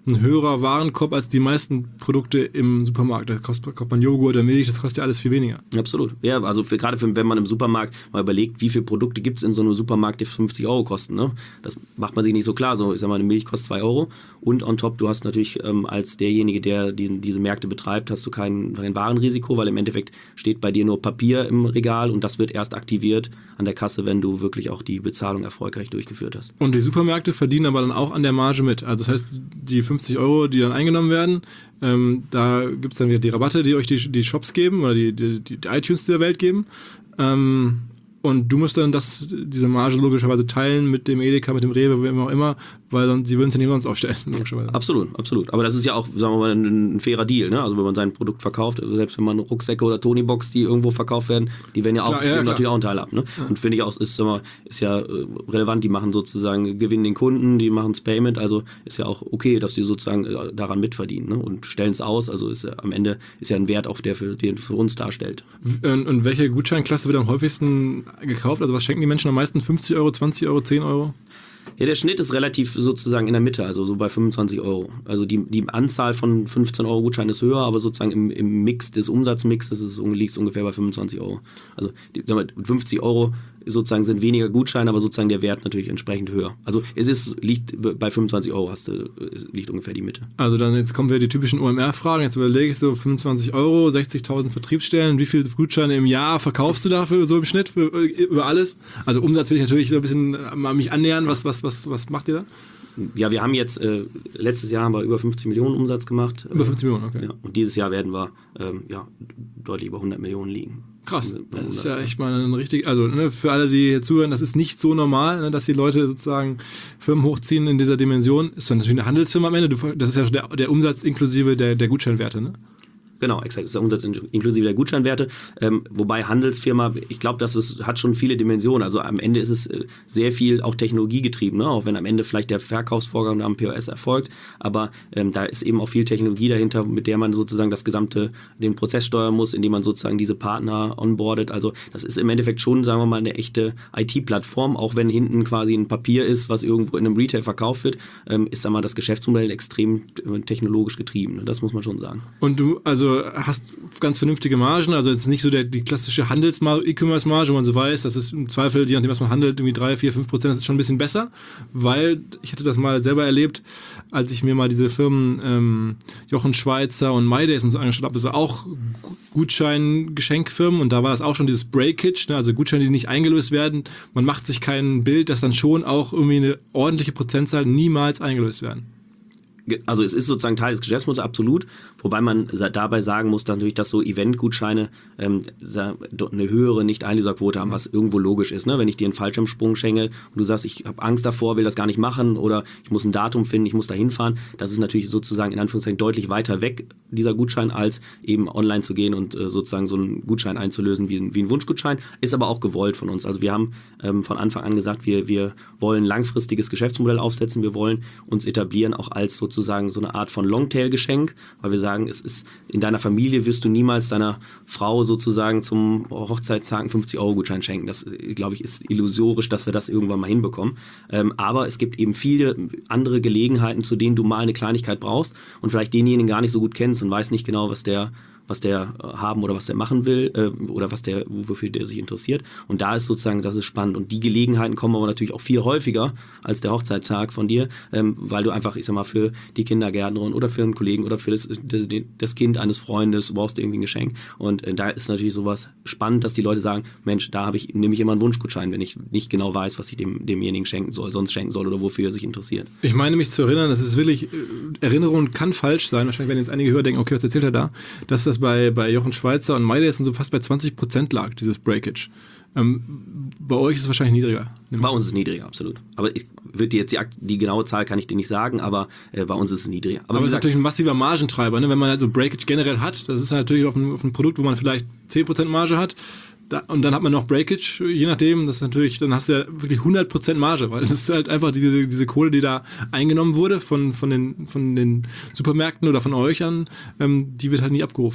ein höherer Warenkorb als die meisten Produkte im Supermarkt. Da kostet, kauft man Joghurt oder Milch, das kostet ja alles viel weniger. Absolut. Ja, also für, gerade für, wenn man im Supermarkt mal überlegt, wie viele Produkte gibt es in so einem Supermarkt, die fünfzig Euro kosten. Ne? Das macht man sich nicht so klar. So, ich sag mal, eine Milch kostet zwei Euro und on top, du hast natürlich ähm, als derjenige, der die, diese Märkte betreibt, hast du kein, kein Warenrisiko, weil im Endeffekt steht bei dir nur Papier im Regal und das wird erst aktiviert an der Kasse, wenn du wirklich auch die Bezahlung erfolgreich durchgeführt hast. Und die Supermärkte verdienen aber dann auch an der Marge mit. Also das heißt, die fünfzig Euro, die dann eingenommen werden, ähm, da gibt es dann wieder die Rabatte, die euch die, die Shops geben oder die, die, die iTunes der Welt geben. Ähm, und du musst dann das, diese Marge logischerweise teilen mit dem Edeka, mit dem Rewe, wem auch immer, weil dann, sie würden es ja nicht sonst aufstellen. Logischerweise. Absolut, absolut. Aber das ist ja auch, sagen wir mal, ein, ein fairer Deal. Ne? Also wenn man sein Produkt verkauft, also selbst wenn man Rucksäcke oder Tonybox, die irgendwo verkauft werden, die werden ja auch, klar, ja, natürlich auch einen Teil ab. Ne? Ja. Und finde ich auch, ist, mal, ist ja äh, relevant, die machen sozusagen, gewinnen den Kunden, die machen das Payment, also ist ja auch okay, dass die sozusagen äh, daran mitverdienen, ne? Und stellen es aus, also ist ja, am Ende ist ja ein Wert auch, der für, den für uns darstellt. Und, und welche Gutscheinklasse wird am häufigsten gekauft? Also was schenken die Menschen am meisten? fünfzig Euro, zwanzig Euro, zehn Euro? Ja, der Schnitt ist relativ sozusagen in der Mitte, also so bei fünfundzwanzig Euro. Also die, die Anzahl von fünfzehn Euro Gutscheinen ist höher, aber sozusagen im, im Mix des Umsatzmixes ist es, liegt es ungefähr bei fünfundzwanzig Euro. Also die, fünfzig Euro sozusagen sind weniger Gutscheine, aber sozusagen der Wert natürlich entsprechend höher. Also es ist, liegt bei fünfundzwanzig Euro, hast du, liegt ungefähr die Mitte. Also dann jetzt kommen wir die typischen O M R-Fragen. Jetzt überlege ich so fünfundzwanzig Euro, sechzigtausend Vertriebsstellen. Wie viele Gutscheine im Jahr verkaufst du dafür so im Schnitt für, über alles? Also Umsatz will ich natürlich so ein bisschen mal mich annähern. Was, was, was, was macht ihr da? Ja, wir haben jetzt, äh, letztes Jahr haben wir über fünfzig Millionen Umsatz gemacht. Über fünfzig Millionen, okay. Ja, und dieses Jahr werden wir ähm, ja, deutlich über hundert Millionen liegen. Krass, das ist ja echt mal ein richtig, also ne, für alle, die hier zuhören, das ist nicht so normal, ne, dass die Leute sozusagen Firmen hochziehen in dieser Dimension. Ist dann natürlich eine Handelsfirma am Ende, du, das ist ja der, der Umsatz inklusive der, der Gutscheinwerte, ne? Genau, exakt. Das ist der Umsatz inklusive der Gutscheinwerte. Ähm, wobei Handelsfirma, ich glaube, das ist, hat schon viele Dimensionen. Also am Ende ist es äh, sehr viel auch technologiegetrieben, ne? Auch wenn am Ende vielleicht der Verkaufsvorgang am P O S erfolgt. Aber ähm, da ist eben auch viel Technologie dahinter, mit der man sozusagen das gesamte, den Prozess steuern muss, indem man sozusagen diese Partner onboardet. Also das ist im Endeffekt schon, sagen wir mal, eine echte I T-Plattform. Auch wenn hinten quasi ein Papier ist, was irgendwo in einem Retail verkauft wird, ähm, ist, sagen wir mal, das Geschäftsmodell extrem äh, technologisch getrieben. Ne? Das muss man schon sagen. Und du, also hast ganz vernünftige Margen, also jetzt nicht so der, die klassische Handels-E-Commerce-Marge, wo man so weiß, das ist im Zweifel, je nachdem, was man handelt, irgendwie drei, vier, fünf Prozent, das ist schon ein bisschen besser, weil ich hatte das mal selber erlebt, als ich mir mal diese Firmen ähm, Jochen Schweizer und MyDays und so angeschaut habe, das sind auch Gutschein-Geschenkfirmen und da war das auch schon dieses Breakage, ne, also Gutscheine, die nicht eingelöst werden, man macht sich kein Bild, dass dann schon auch irgendwie eine ordentliche Prozentzahl niemals eingelöst werden. Also es ist sozusagen Teil des Geschäftsmodells, absolut, wobei man dabei sagen muss, dass natürlich, dass so Eventgutscheine ähm, eine höhere Nicht-Einlöserquote haben, was irgendwo logisch ist. Ne? Wenn ich dir einen Fallschirmsprung schenke und du sagst, ich habe Angst davor, will das gar nicht machen oder ich muss ein Datum finden, ich muss da hinfahren, das ist natürlich sozusagen in Anführungszeichen deutlich weiter weg, dieser Gutschein, als eben online zu gehen und äh, sozusagen so einen Gutschein einzulösen wie ein, wie ein Wunschgutschein, ist aber auch gewollt von uns. Also wir haben ähm, von Anfang an gesagt, wir, wir wollen ein langfristiges Geschäftsmodell aufsetzen, wir wollen uns etablieren auch als sozusagen sozusagen so eine Art von Longtail-Geschenk, weil wir sagen, es ist in deiner Familie wirst du niemals deiner Frau sozusagen zum Hochzeitstag einen fünfzig Euro Gutschein schenken. Das, glaube ich, ist illusorisch, dass wir das irgendwann mal hinbekommen. Ähm, aber es gibt eben viele andere Gelegenheiten, zu denen du mal eine Kleinigkeit brauchst und vielleicht denjenigen gar nicht so gut kennst und weißt nicht genau, was der was der haben oder was der machen will äh, oder was der, wofür der sich interessiert. Und da ist sozusagen, das ist spannend. Und die Gelegenheiten kommen aber natürlich auch viel häufiger als der Hochzeittag von dir, ähm, weil du einfach, ich sag mal, für die Kindergärtnerin oder für einen Kollegen oder für das, das, das Kind eines Freundes brauchst du irgendwie ein Geschenk. Und äh, da ist natürlich sowas spannend, dass die Leute sagen, Mensch, da habe ich, nehme ich immer einen Wunschgutschein, wenn ich nicht genau weiß, was ich dem, demjenigen schenken soll, sonst schenken soll oder wofür er sich interessiert. Ich meine mich zu erinnern, das ist wirklich, Erinnerung kann falsch sein, wahrscheinlich werden jetzt einige Hörer denken, okay, was erzählt er da, dass das bei, bei Jochen Schweizer und MyDays und so fast bei zwanzig Prozent lag, dieses Breakage. Ähm, bei euch ist es wahrscheinlich niedriger. Bei uns ist es niedriger, absolut. Aber ich würde jetzt die, die genaue Zahl kann ich dir nicht sagen, aber äh, bei uns ist es niedriger. Aber, aber es ist natürlich ein massiver Margentreiber, ne? Wenn man also Breakage generell hat, das ist natürlich auf ein, auf ein Produkt, wo man vielleicht zehn Prozent Marge hat, da, und dann hat man noch Breakage, je nachdem, das ist natürlich, dann hast du ja wirklich hundert Prozent Marge, weil das ist halt einfach diese, diese Kohle, die da eingenommen wurde von, von, den, von den Supermärkten oder von euch an, ähm, die wird halt nie abgerufen. Ne?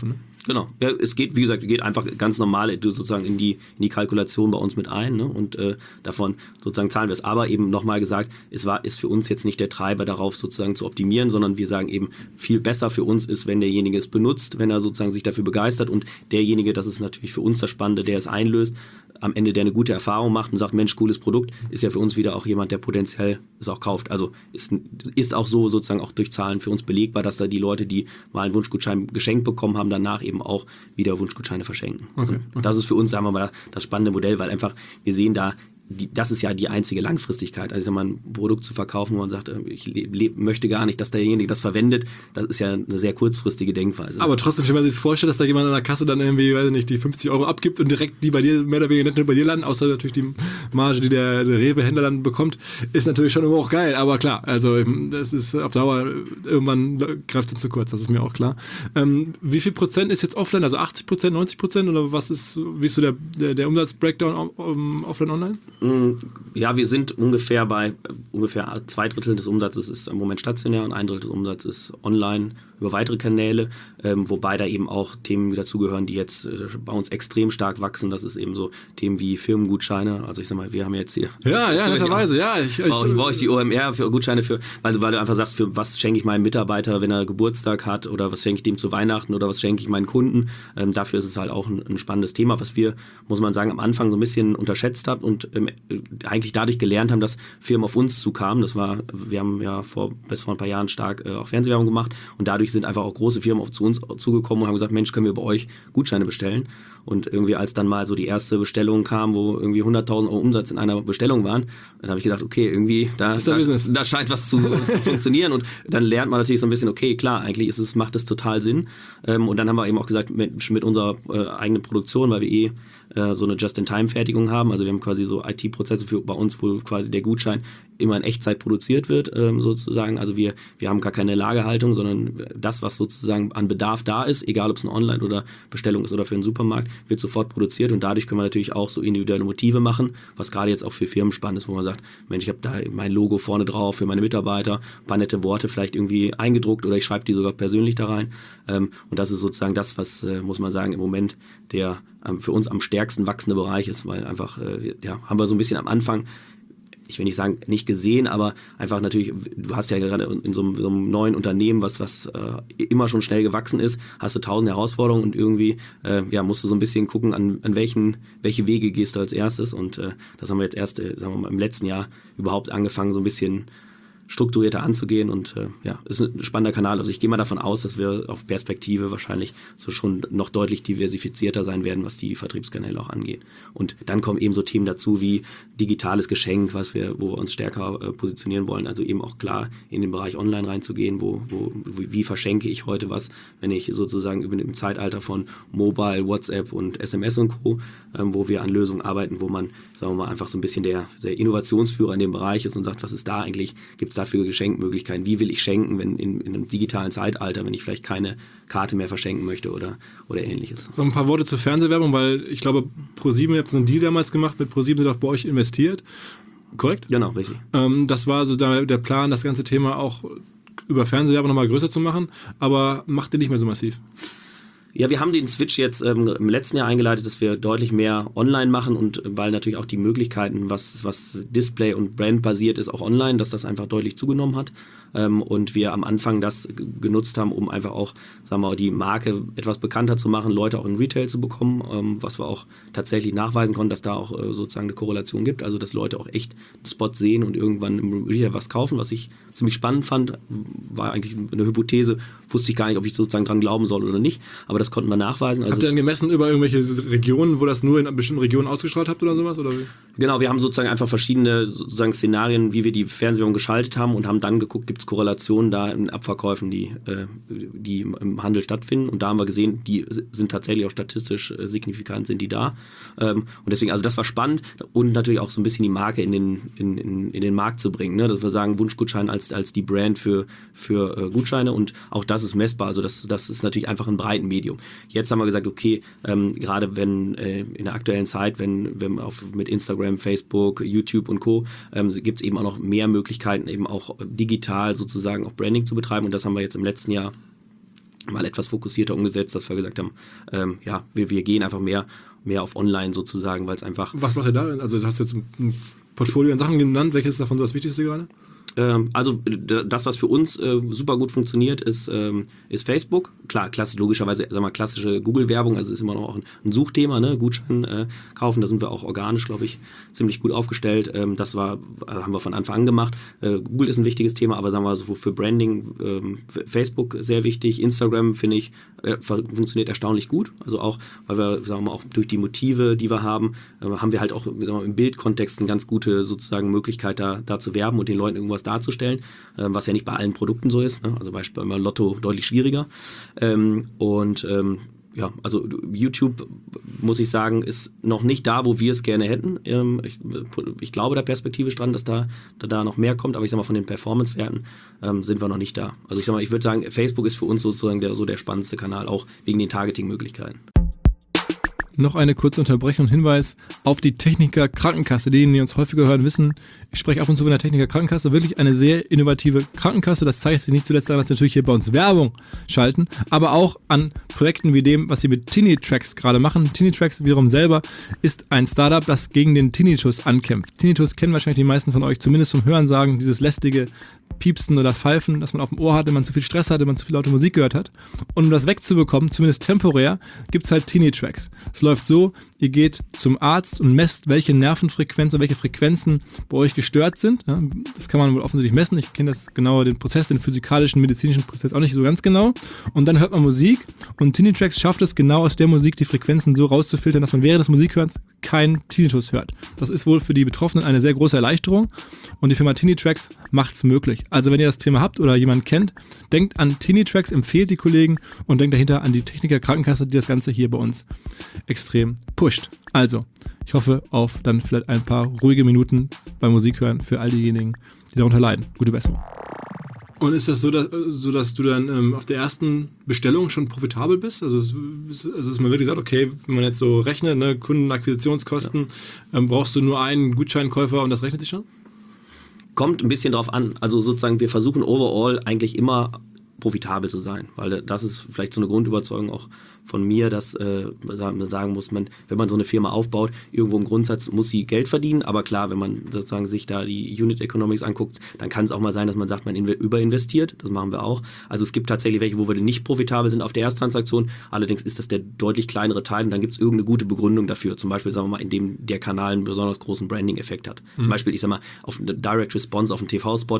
Genau. Ja, es geht, wie gesagt, geht einfach ganz normal sozusagen in die, in die Kalkulation bei uns mit ein, ne? Und äh, davon sozusagen zahlen wir es. Aber eben nochmal gesagt, es war, ist für uns jetzt nicht der Treiber darauf sozusagen zu optimieren, sondern wir sagen eben, viel besser für uns ist, wenn derjenige es benutzt, wenn er sozusagen sich dafür begeistert und derjenige, das ist natürlich für uns das Spannende, der es einlöst, am Ende der eine gute Erfahrung macht und sagt, Mensch, cooles Produkt, ist ja für uns wieder auch jemand, der potenziell es auch kauft. Also ist, ist auch so sozusagen auch durch Zahlen für uns belegbar, dass da die Leute, die mal einen Wunschgutschein geschenkt bekommen haben, danach eben auch wieder Wunschgutscheine verschenken. Okay, okay. Und das ist für uns, sagen wir mal, das spannende Modell, weil einfach wir sehen da, Die, das ist ja die einzige Langfristigkeit. Also mal ein Produkt zu verkaufen, wo man sagt, ich leb, leb, möchte gar nicht, dass derjenige das verwendet, das ist ja eine sehr kurzfristige Denkweise. Aber trotzdem, wenn man sich das vorstellt, dass da jemand an der Kasse dann irgendwie, weiß ich nicht, die fünfzig Euro abgibt und direkt die bei dir, mehr oder weniger nicht nur bei dir landen, außer natürlich die Marge, die der, der Rewe-Händler dann bekommt, ist natürlich schon immer auch geil. Aber klar, also das ist auf Dauer, irgendwann greift es zu kurz, das ist mir auch klar. Ähm, wie viel Prozent ist jetzt offline? Also achtzig Prozent, neunzig Prozent oder was ist, wie ist so der, der, der Umsatz-Breakdown offline-online? Ja, wir sind ungefähr bei ungefähr zwei Drittel des Umsatzes ist im Moment stationär und ein Drittel des Umsatzes ist online über weitere Kanäle, ähm, wobei da eben auch Themen dazugehören, die jetzt äh, bei uns extrem stark wachsen. Das ist eben so Themen wie Firmengutscheine. Also ich sag mal, wir haben jetzt hier... Ja, ja, netterweise, ja. Ich, ich, ich brauche ich die O M R für Gutscheine für, weil, weil du einfach sagst, für was schenke ich meinem Mitarbeiter, wenn er Geburtstag hat oder was schenke ich dem zu Weihnachten oder was schenke ich meinen Kunden. Ähm, dafür ist es halt auch ein, ein spannendes Thema, was wir, muss man sagen, am Anfang so ein bisschen unterschätzt haben und ähm, eigentlich dadurch gelernt haben, dass Firmen auf uns zukamen. Das war, wir haben ja vor, bis vor ein paar Jahren stark äh, auch Fernsehwerbung gemacht und dadurch sind einfach auch große Firmen auf zu uns zugekommen und haben gesagt, Mensch, können wir bei euch Gutscheine bestellen? Und irgendwie als dann mal so die erste Bestellung kam, wo irgendwie hunderttausend Euro Umsatz in einer Bestellung waren, dann habe ich gedacht, okay, irgendwie da, da, da scheint was zu, zu funktionieren und dann lernt man natürlich so ein bisschen, okay, klar, eigentlich ist es, macht es total Sinn. Ähm, und dann haben wir eben auch gesagt, mit, mit unserer äh, eigenen Produktion, weil wir eh äh, so eine Just-in-Time-Fertigung haben, also wir haben quasi so I T-Prozesse für bei uns, wo quasi der Gutschein immer in Echtzeit produziert wird, ähm, sozusagen. Also wir, wir haben gar keine Lagerhaltung, sondern das, was sozusagen an Bedarf da ist, egal ob es eine Online- oder Bestellung ist oder für einen Supermarkt, wird sofort produziert und dadurch können wir natürlich auch so individuelle Motive machen, was gerade jetzt auch für Firmen spannend ist, wo man sagt, Mensch, ich habe da mein Logo vorne drauf für meine Mitarbeiter, ein paar nette Worte vielleicht irgendwie eingedruckt oder ich schreibe die sogar persönlich da rein. Ähm, und das ist sozusagen das, was, äh, muss man sagen, im Moment der ähm, für uns am stärksten wachsende Bereich ist, weil einfach, äh, ja, haben wir so ein bisschen am Anfang, ich will nicht sagen, nicht gesehen, aber einfach natürlich, du hast ja gerade in so einem, so einem neuen Unternehmen, was, was äh, immer schon schnell gewachsen ist, hast du tausend Herausforderungen und irgendwie äh, ja, musst du so ein bisschen gucken, an, an welchen, welche Wege gehst du als erstes und äh, das haben wir jetzt erst, äh, sagen wir mal, im letzten Jahr überhaupt angefangen, so ein bisschen strukturierter anzugehen und äh, ja, ist ein spannender Kanal. Also ich gehe mal davon aus, dass wir auf Perspektive wahrscheinlich so schon noch deutlich diversifizierter sein werden, was die Vertriebskanäle auch angeht. Und dann kommen eben so Themen dazu wie digitales Geschenk, was wir, wo wir uns stärker äh, positionieren wollen. Also eben auch klar in den Bereich Online reinzugehen, wo, wo, wie verschenke ich heute was, wenn ich sozusagen über dem Zeitalter von Mobile, WhatsApp und S M S und Co., ähm, wo wir an Lösungen arbeiten, wo man, sagen wir mal, einfach so ein bisschen der, der Innovationsführer in dem Bereich ist und sagt, was ist da eigentlich, gibt es dafür Geschenkmöglichkeiten, wie will ich schenken, wenn in, in einem digitalen Zeitalter, wenn ich vielleicht keine Karte mehr verschenken möchte oder, oder ähnliches. So ein paar Worte zur Fernsehwerbung, weil ich glaube, ProSieben hat so einen Deal damals gemacht, mit ProSieben sind auch bei euch investiert, korrekt? Genau, richtig. Ähm, das war so der, der Plan, das ganze Thema auch über Fernsehwerbung nochmal größer zu machen, aber macht ihr nicht mehr so massiv? Ja, wir haben den Switch jetzt ähm, im letzten Jahr eingeleitet, dass wir deutlich mehr online machen und äh, weil natürlich auch die Möglichkeiten, was, was Display- und Brand basiert ist, auch online, dass das einfach deutlich zugenommen hat. Ähm, und wir am Anfang das g- genutzt haben, um einfach auch, sagen wir mal, die Marke etwas bekannter zu machen, Leute auch in Retail zu bekommen, ähm, was wir auch tatsächlich nachweisen konnten, dass da auch äh, sozusagen eine Korrelation gibt, also dass Leute auch echt einen Spot sehen und irgendwann im Retail was kaufen, was ich ziemlich spannend fand, war eigentlich eine Hypothese, wusste ich gar nicht, ob ich sozusagen dran glauben soll oder nicht, aber das konnten wir nachweisen. Also habt ihr dann gemessen über irgendwelche Regionen, wo das nur in bestimmten Regionen ausgestrahlt habt oder sowas? Oder wie? Genau, wir haben sozusagen einfach verschiedene sozusagen Szenarien, wie wir die Fernsehwerbung geschaltet haben und haben dann geguckt, gibt es Korrelationen da in Abverkäufen, die, äh, die im Handel stattfinden. Und da haben wir gesehen, die sind tatsächlich auch statistisch äh, signifikant, sind die da. Ähm, und deswegen, also das war spannend und natürlich auch so ein bisschen die Marke in den, in, in, in den Markt zu bringen. Ne? Dass wir sagen, Wunschgutschein als, als die Brand für, für äh, Gutscheine und auch das ist messbar. Also das, das ist natürlich einfach ein breites Medium. Jetzt haben wir gesagt, okay, ähm, gerade wenn äh, in der aktuellen Zeit, wenn, wenn auf, mit Instagram, Facebook, YouTube und Co. Ähm, gibt es eben auch noch mehr Möglichkeiten, eben auch digital sozusagen auch Branding zu betreiben und das haben wir jetzt im letzten Jahr mal etwas fokussierter umgesetzt, dass wir gesagt haben, ähm, ja, wir, wir gehen einfach mehr, mehr auf Online sozusagen, weil es einfach... Was macht ihr da? Also hast du jetzt ein Portfolio an Sachen genannt, welches ist davon so das Wichtigste gerade? Also das, was für uns äh, super gut funktioniert, ist, ähm, ist Facebook. Klar, klassisch, logischerweise, sag mal, klassische Google-Werbung, also ist immer noch auch ein, ein Suchthema, ne? Gutschein äh, kaufen, da sind wir auch organisch, glaube ich, ziemlich gut aufgestellt. Ähm, das war, haben wir von Anfang an gemacht. Äh, Google ist ein wichtiges Thema, aber sagen wir so für Branding, ähm, Facebook sehr wichtig. Instagram, finde ich, äh, funktioniert erstaunlich gut. Also auch, weil wir, sagen wir mal, auch durch die Motive, die wir haben, äh, haben wir halt auch sagen wir mal, im Bildkontext eine ganz gute sozusagen Möglichkeit, da, da zu werben und den Leuten irgendwas darzustellen, ähm, was ja nicht bei allen Produkten so ist. Ne? Also beispielsweise beim Lotto deutlich schwieriger. Ähm, und ähm, ja, also YouTube, muss ich sagen, ist noch nicht da, wo wir es gerne hätten. Ähm, ich, ich glaube da perspektivisch dran, dass da, da, da noch mehr kommt, aber ich sag mal, von den Performance-Werten ähm, sind wir noch nicht da. Also ich sag mal, ich würde sagen, Facebook ist für uns sozusagen der, so der spannendste Kanal, auch wegen den Targeting-Möglichkeiten. Noch eine kurze Unterbrechung und Hinweis auf die Techniker Krankenkasse. Diejenigen, die uns häufiger hören, wissen, ich spreche ab und zu von der Techniker Krankenkasse. Wirklich eine sehr innovative Krankenkasse. Das zeigt sich nicht zuletzt daran, dass sie natürlich hier bei uns Werbung schalten, aber auch an Projekten wie dem, was sie mit Tinitracks gerade machen. Tinitracks wiederum selber ist ein Startup, das gegen den Tinnitus ankämpft. Tinnitus kennen wahrscheinlich die meisten von euch, zumindest vom Hörensagen, dieses lästige Piepsen oder Pfeifen, das man auf dem Ohr hat, wenn man zu viel Stress hat, wenn man zu viel laute Musik gehört hat. Und um das wegzubekommen, zumindest temporär, gibt es halt Tinitracks. Es läuft so, ihr geht zum Arzt und messt, welche Nervenfrequenz und welche Frequenzen bei euch gestört sind. Ja, das kann man wohl offensichtlich messen. Ich kenne das genauer, den Prozess, den physikalischen, medizinischen Prozess auch nicht so ganz genau. Und dann hört man Musik und Tinitracks schafft es genau aus der Musik, die Frequenzen so rauszufiltern, dass man während des Musikhörens keinen Tinnitus hört. Das ist wohl für die Betroffenen eine sehr große Erleichterung und die Firma Tinitracks macht es möglich. Also wenn ihr das Thema habt oder jemanden kennt, denkt an Tinitracks, empfehlt die Kollegen und denkt dahinter an die Techniker Krankenkasse, die das Ganze hier bei uns extrem pusht. Also, ich hoffe auf dann vielleicht ein paar ruhige Minuten beim Musik hören für all diejenigen, die darunter leiden. Gute Besserung. Und ist das so, dass, so, dass du dann ähm, auf der ersten Bestellung schon profitabel bist? Also, es, also dass man wirklich sagt, okay, wenn man jetzt so rechnet, ne, Kundenakquisitionskosten, ja. ähm, brauchst du nur einen Gutscheinkäufer und das rechnet sich schon? Kommt ein bisschen drauf an. Also sozusagen, wir versuchen overall eigentlich immer profitabel zu sein, weil das ist vielleicht so eine Grundüberzeugung auch von mir, dass äh, man sagen muss, man, wenn man so eine Firma aufbaut, irgendwo im Grundsatz muss sie Geld verdienen, aber klar, wenn man sozusagen sich da die Unit Economics anguckt, dann kann es auch mal sein, dass man sagt, man überinvestiert, das machen wir auch. Also es gibt tatsächlich welche, wo wir nicht profitabel sind auf der Ersttransaktion, allerdings ist das der deutlich kleinere Teil und dann gibt es irgendeine gute Begründung dafür, zum Beispiel, sagen wir mal, indem der Kanal einen besonders großen Branding-Effekt hat. Mhm. Zum Beispiel, ich sag mal, auf eine Direct Response auf einen T V-Spot,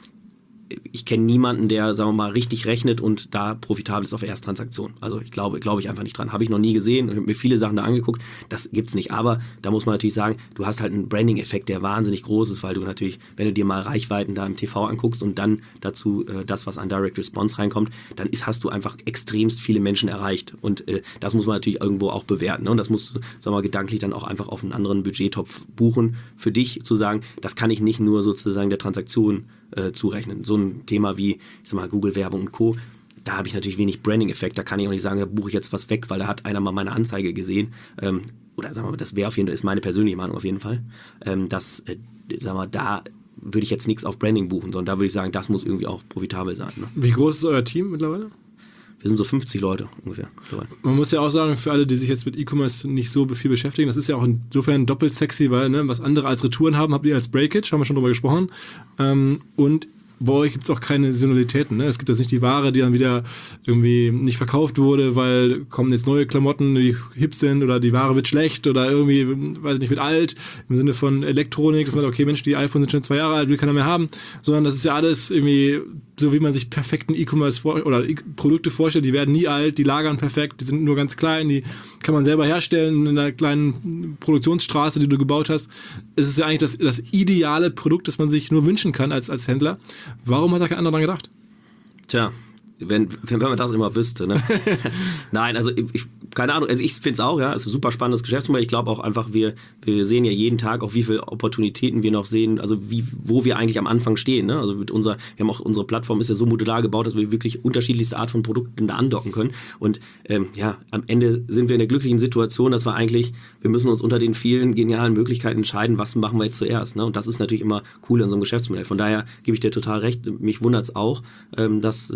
ich kenne niemanden, der, sagen wir mal, richtig rechnet und da profitabel ist auf Ersttransaktion. Also ich glaube, glaube ich einfach nicht dran. Habe ich noch nie gesehen und habe mir viele Sachen da angeguckt. Das gibt's nicht. Aber da muss man natürlich sagen, du hast halt einen Branding-Effekt, der wahnsinnig groß ist, weil du natürlich, wenn du dir mal Reichweiten da im T V anguckst und dann dazu äh, das, was an Direct Response reinkommt, dann ist, hast du einfach extremst viele Menschen erreicht. Und äh, das muss man natürlich irgendwo auch bewerten. Ne? Und das musst du, sagen wir mal, gedanklich dann auch einfach auf einen anderen Budgettopf buchen. Für dich zu sagen, das kann ich nicht nur sozusagen der Transaktion äh, zurechnen. So ein Thema wie, ich sag mal, Google-Werbung und Co., da habe ich natürlich wenig Branding-Effekt. Da kann ich auch nicht sagen, da buche ich jetzt was weg, weil da hat einer mal meine Anzeige gesehen. Ähm, oder sagen wir mal, das wäre auf jeden Fall, ist meine persönliche Meinung auf jeden Fall. Ähm, dass, äh, sagen wir, da würde ich jetzt nichts auf Branding buchen, sondern da würde ich sagen, das muss irgendwie auch profitabel sein. Ne? Wie groß ist euer Team mittlerweile? Wir sind so fünfzig Leute ungefähr. Man muss ja auch sagen, für alle, die sich jetzt mit E-Commerce nicht so viel beschäftigen, das ist ja auch insofern doppelt sexy, weil ne, was andere als Retouren haben, habt ihr als Breakage, haben wir schon drüber gesprochen. Ähm, und bei euch gibt es auch keine Saisonalitäten. Ne? Es gibt jetzt nicht die Ware, die dann wieder irgendwie nicht verkauft wurde, weil kommen jetzt neue Klamotten, die hip sind oder die Ware wird schlecht oder irgendwie, weiß ich nicht, wird alt. Im Sinne von Elektronik, dass man sagt, okay, Mensch, die iPhones sind schon zwei Jahre alt, will keiner mehr haben. Sondern das ist ja alles irgendwie so, wie man sich perfekten E-Commerce vor- oder e- Produkte vorstellt. Die werden nie alt, die lagern perfekt, die sind nur ganz klein, die kann man selber herstellen in einer kleinen Produktionsstraße, die du gebaut hast. Es ist ja eigentlich das, das ideale Produkt, das man sich nur wünschen kann als, als Händler. Warum hat da kein anderer dran gedacht? Tja, wenn, wenn man das immer wüsste. Ne? Nein, also ich, keine Ahnung, also ich finde es auch, ja, es ist ein super spannendes Geschäftsmodell. Ich glaube auch einfach, wir, wir sehen ja jeden Tag auch, wie viele Opportunitäten wir noch sehen, also wie, wo wir eigentlich am Anfang stehen. Ne? Also mit unserer, wir haben auch, unsere Plattform ist ja so modular gebaut, dass wir wirklich unterschiedlichste Art von Produkten da andocken können. Und ähm, ja, am Ende sind wir in der glücklichen Situation, dass wir eigentlich, wir müssen uns unter den vielen genialen Möglichkeiten entscheiden, was machen wir jetzt zuerst. Ne? Und das ist natürlich immer cool in so einem Geschäftsmodell. Von daher gebe ich dir total recht, mich wundert es auch, ähm, dass, sagen wir mal, so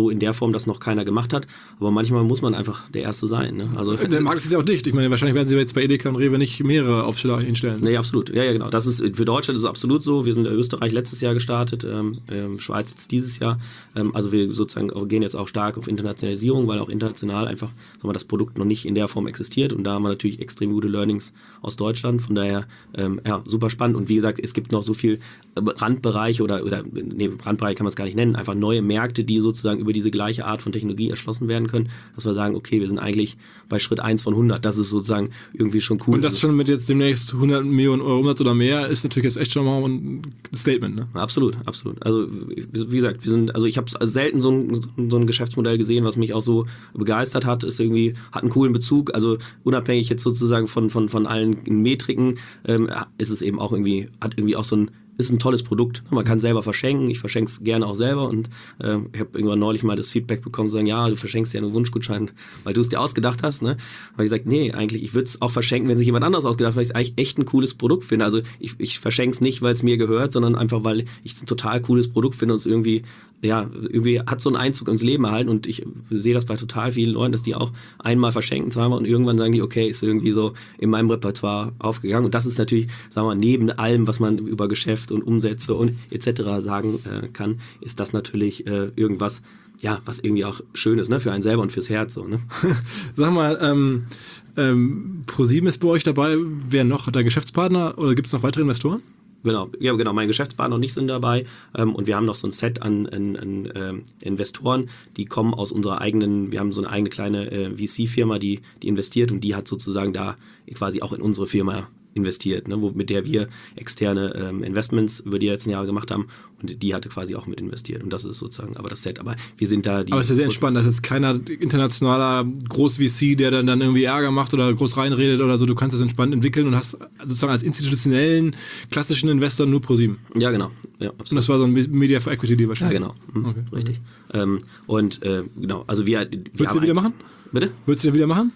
so in der Form das noch keiner gemacht hat. Aber manchmal muss man einfach der Erste sein. Ne? Also, der Markt ist ja auch dicht. Ich meine, wahrscheinlich werden sie jetzt bei Edeka und Rewe nicht mehrere Aufsteller hinstellen. Nee, absolut. Ja, ja, genau. Das ist, für Deutschland ist es absolut so. Wir sind in Österreich letztes Jahr gestartet, ähm, ähm, Schweiz jetzt dieses Jahr. Ähm, also wir sozusagen gehen jetzt auch stark auf Internationalisierung, weil auch international einfach sagen wir, das Produkt noch nicht in der Form existiert. Und da haben wir natürlich extrem gute Learnings aus Deutschland. Von daher, ähm, ja, super spannend. Und wie gesagt, es gibt noch so viel Randbereiche oder, oder nee, Randbereich kann man es gar nicht nennen, einfach neue Märkte, die sozusagen über diese gleiche Art von Technologie erschlossen werden können, dass wir sagen, okay, wir sind eigentlich bei Schritt eins von hundert. Das ist sozusagen irgendwie schon cool. Und das schon mit jetzt demnächst hundert Millionen Euro Umsatz oder mehr ist natürlich jetzt echt schon mal ein Statement, ne? Absolut, absolut. Also wie gesagt, wir sind, also ich habe selten so ein, so ein Geschäftsmodell gesehen, was mich auch so begeistert hat, ist irgendwie, hat einen coolen Bezug, also unabhängig jetzt sozusagen von, von, von allen Metriken, ähm, ist es eben auch irgendwie, hat irgendwie auch so ein ist ein tolles Produkt. Man kann es selber verschenken. Ich verschenke es gerne auch selber. Und äh, ich habe irgendwann neulich mal das Feedback bekommen, sagen, ja, du verschenkst ja nur Wunschgutschein, weil du es dir ausgedacht hast. Ne? Habe ich gesagt, nee, eigentlich, ich würde es auch verschenken, wenn sich jemand anderes ausgedacht hat, weil ich es eigentlich echt ein cooles Produkt finde. Also ich, ich verschenke es nicht, weil es mir gehört, sondern einfach, weil ich es ein total cooles Produkt finde und es irgendwie, ja, irgendwie hat so einen Einzug ins Leben erhalten. Und ich sehe das bei total vielen Leuten, dass die auch einmal verschenken, zweimal und irgendwann sagen die, okay, ist irgendwie so in meinem Repertoire aufgegangen. Und das ist natürlich, sagen wir mal, neben allem, was man über Geschäft und Umsätze und et cetera sagen äh, kann, ist das natürlich äh, irgendwas, ja, was irgendwie auch schön ist, ne, für einen selber und fürs Herz. So, ne? Sag mal, ähm, ähm, ProSieben ist bei euch dabei. Wer noch? Der Geschäftspartner oder gibt es noch weitere Investoren? Genau, ja, genau. Mein Geschäftspartner und ich sind dabei ähm, und wir haben noch so ein Set an, an, an äh, Investoren, die kommen aus unserer eigenen, wir haben so eine eigene kleine äh, V C-Firma, die, die investiert und die hat sozusagen da quasi auch in unsere Firma investiert, ne, wo, mit der wir externe ähm, Investments über die letzten Jahre gemacht haben und die hatte quasi auch mit investiert und das ist sozusagen aber das Set, aber wir sind da die... Aber es ist ja sehr entspannt, das ist jetzt keiner internationaler Groß-V C, der dann, dann irgendwie Ärger macht oder groß reinredet oder so, du kannst das entspannt entwickeln und hast sozusagen als institutionellen, klassischen Investor nur ProSieben. Ja, genau. Ja, absolut. Und das war so ein Media for Equity Deal wahrscheinlich. Ja, genau. Mhm. Okay. Richtig. Ähm, und äh, genau, also wir... wir Würdest du den wieder machen? Bitte? Würdest du den wieder machen?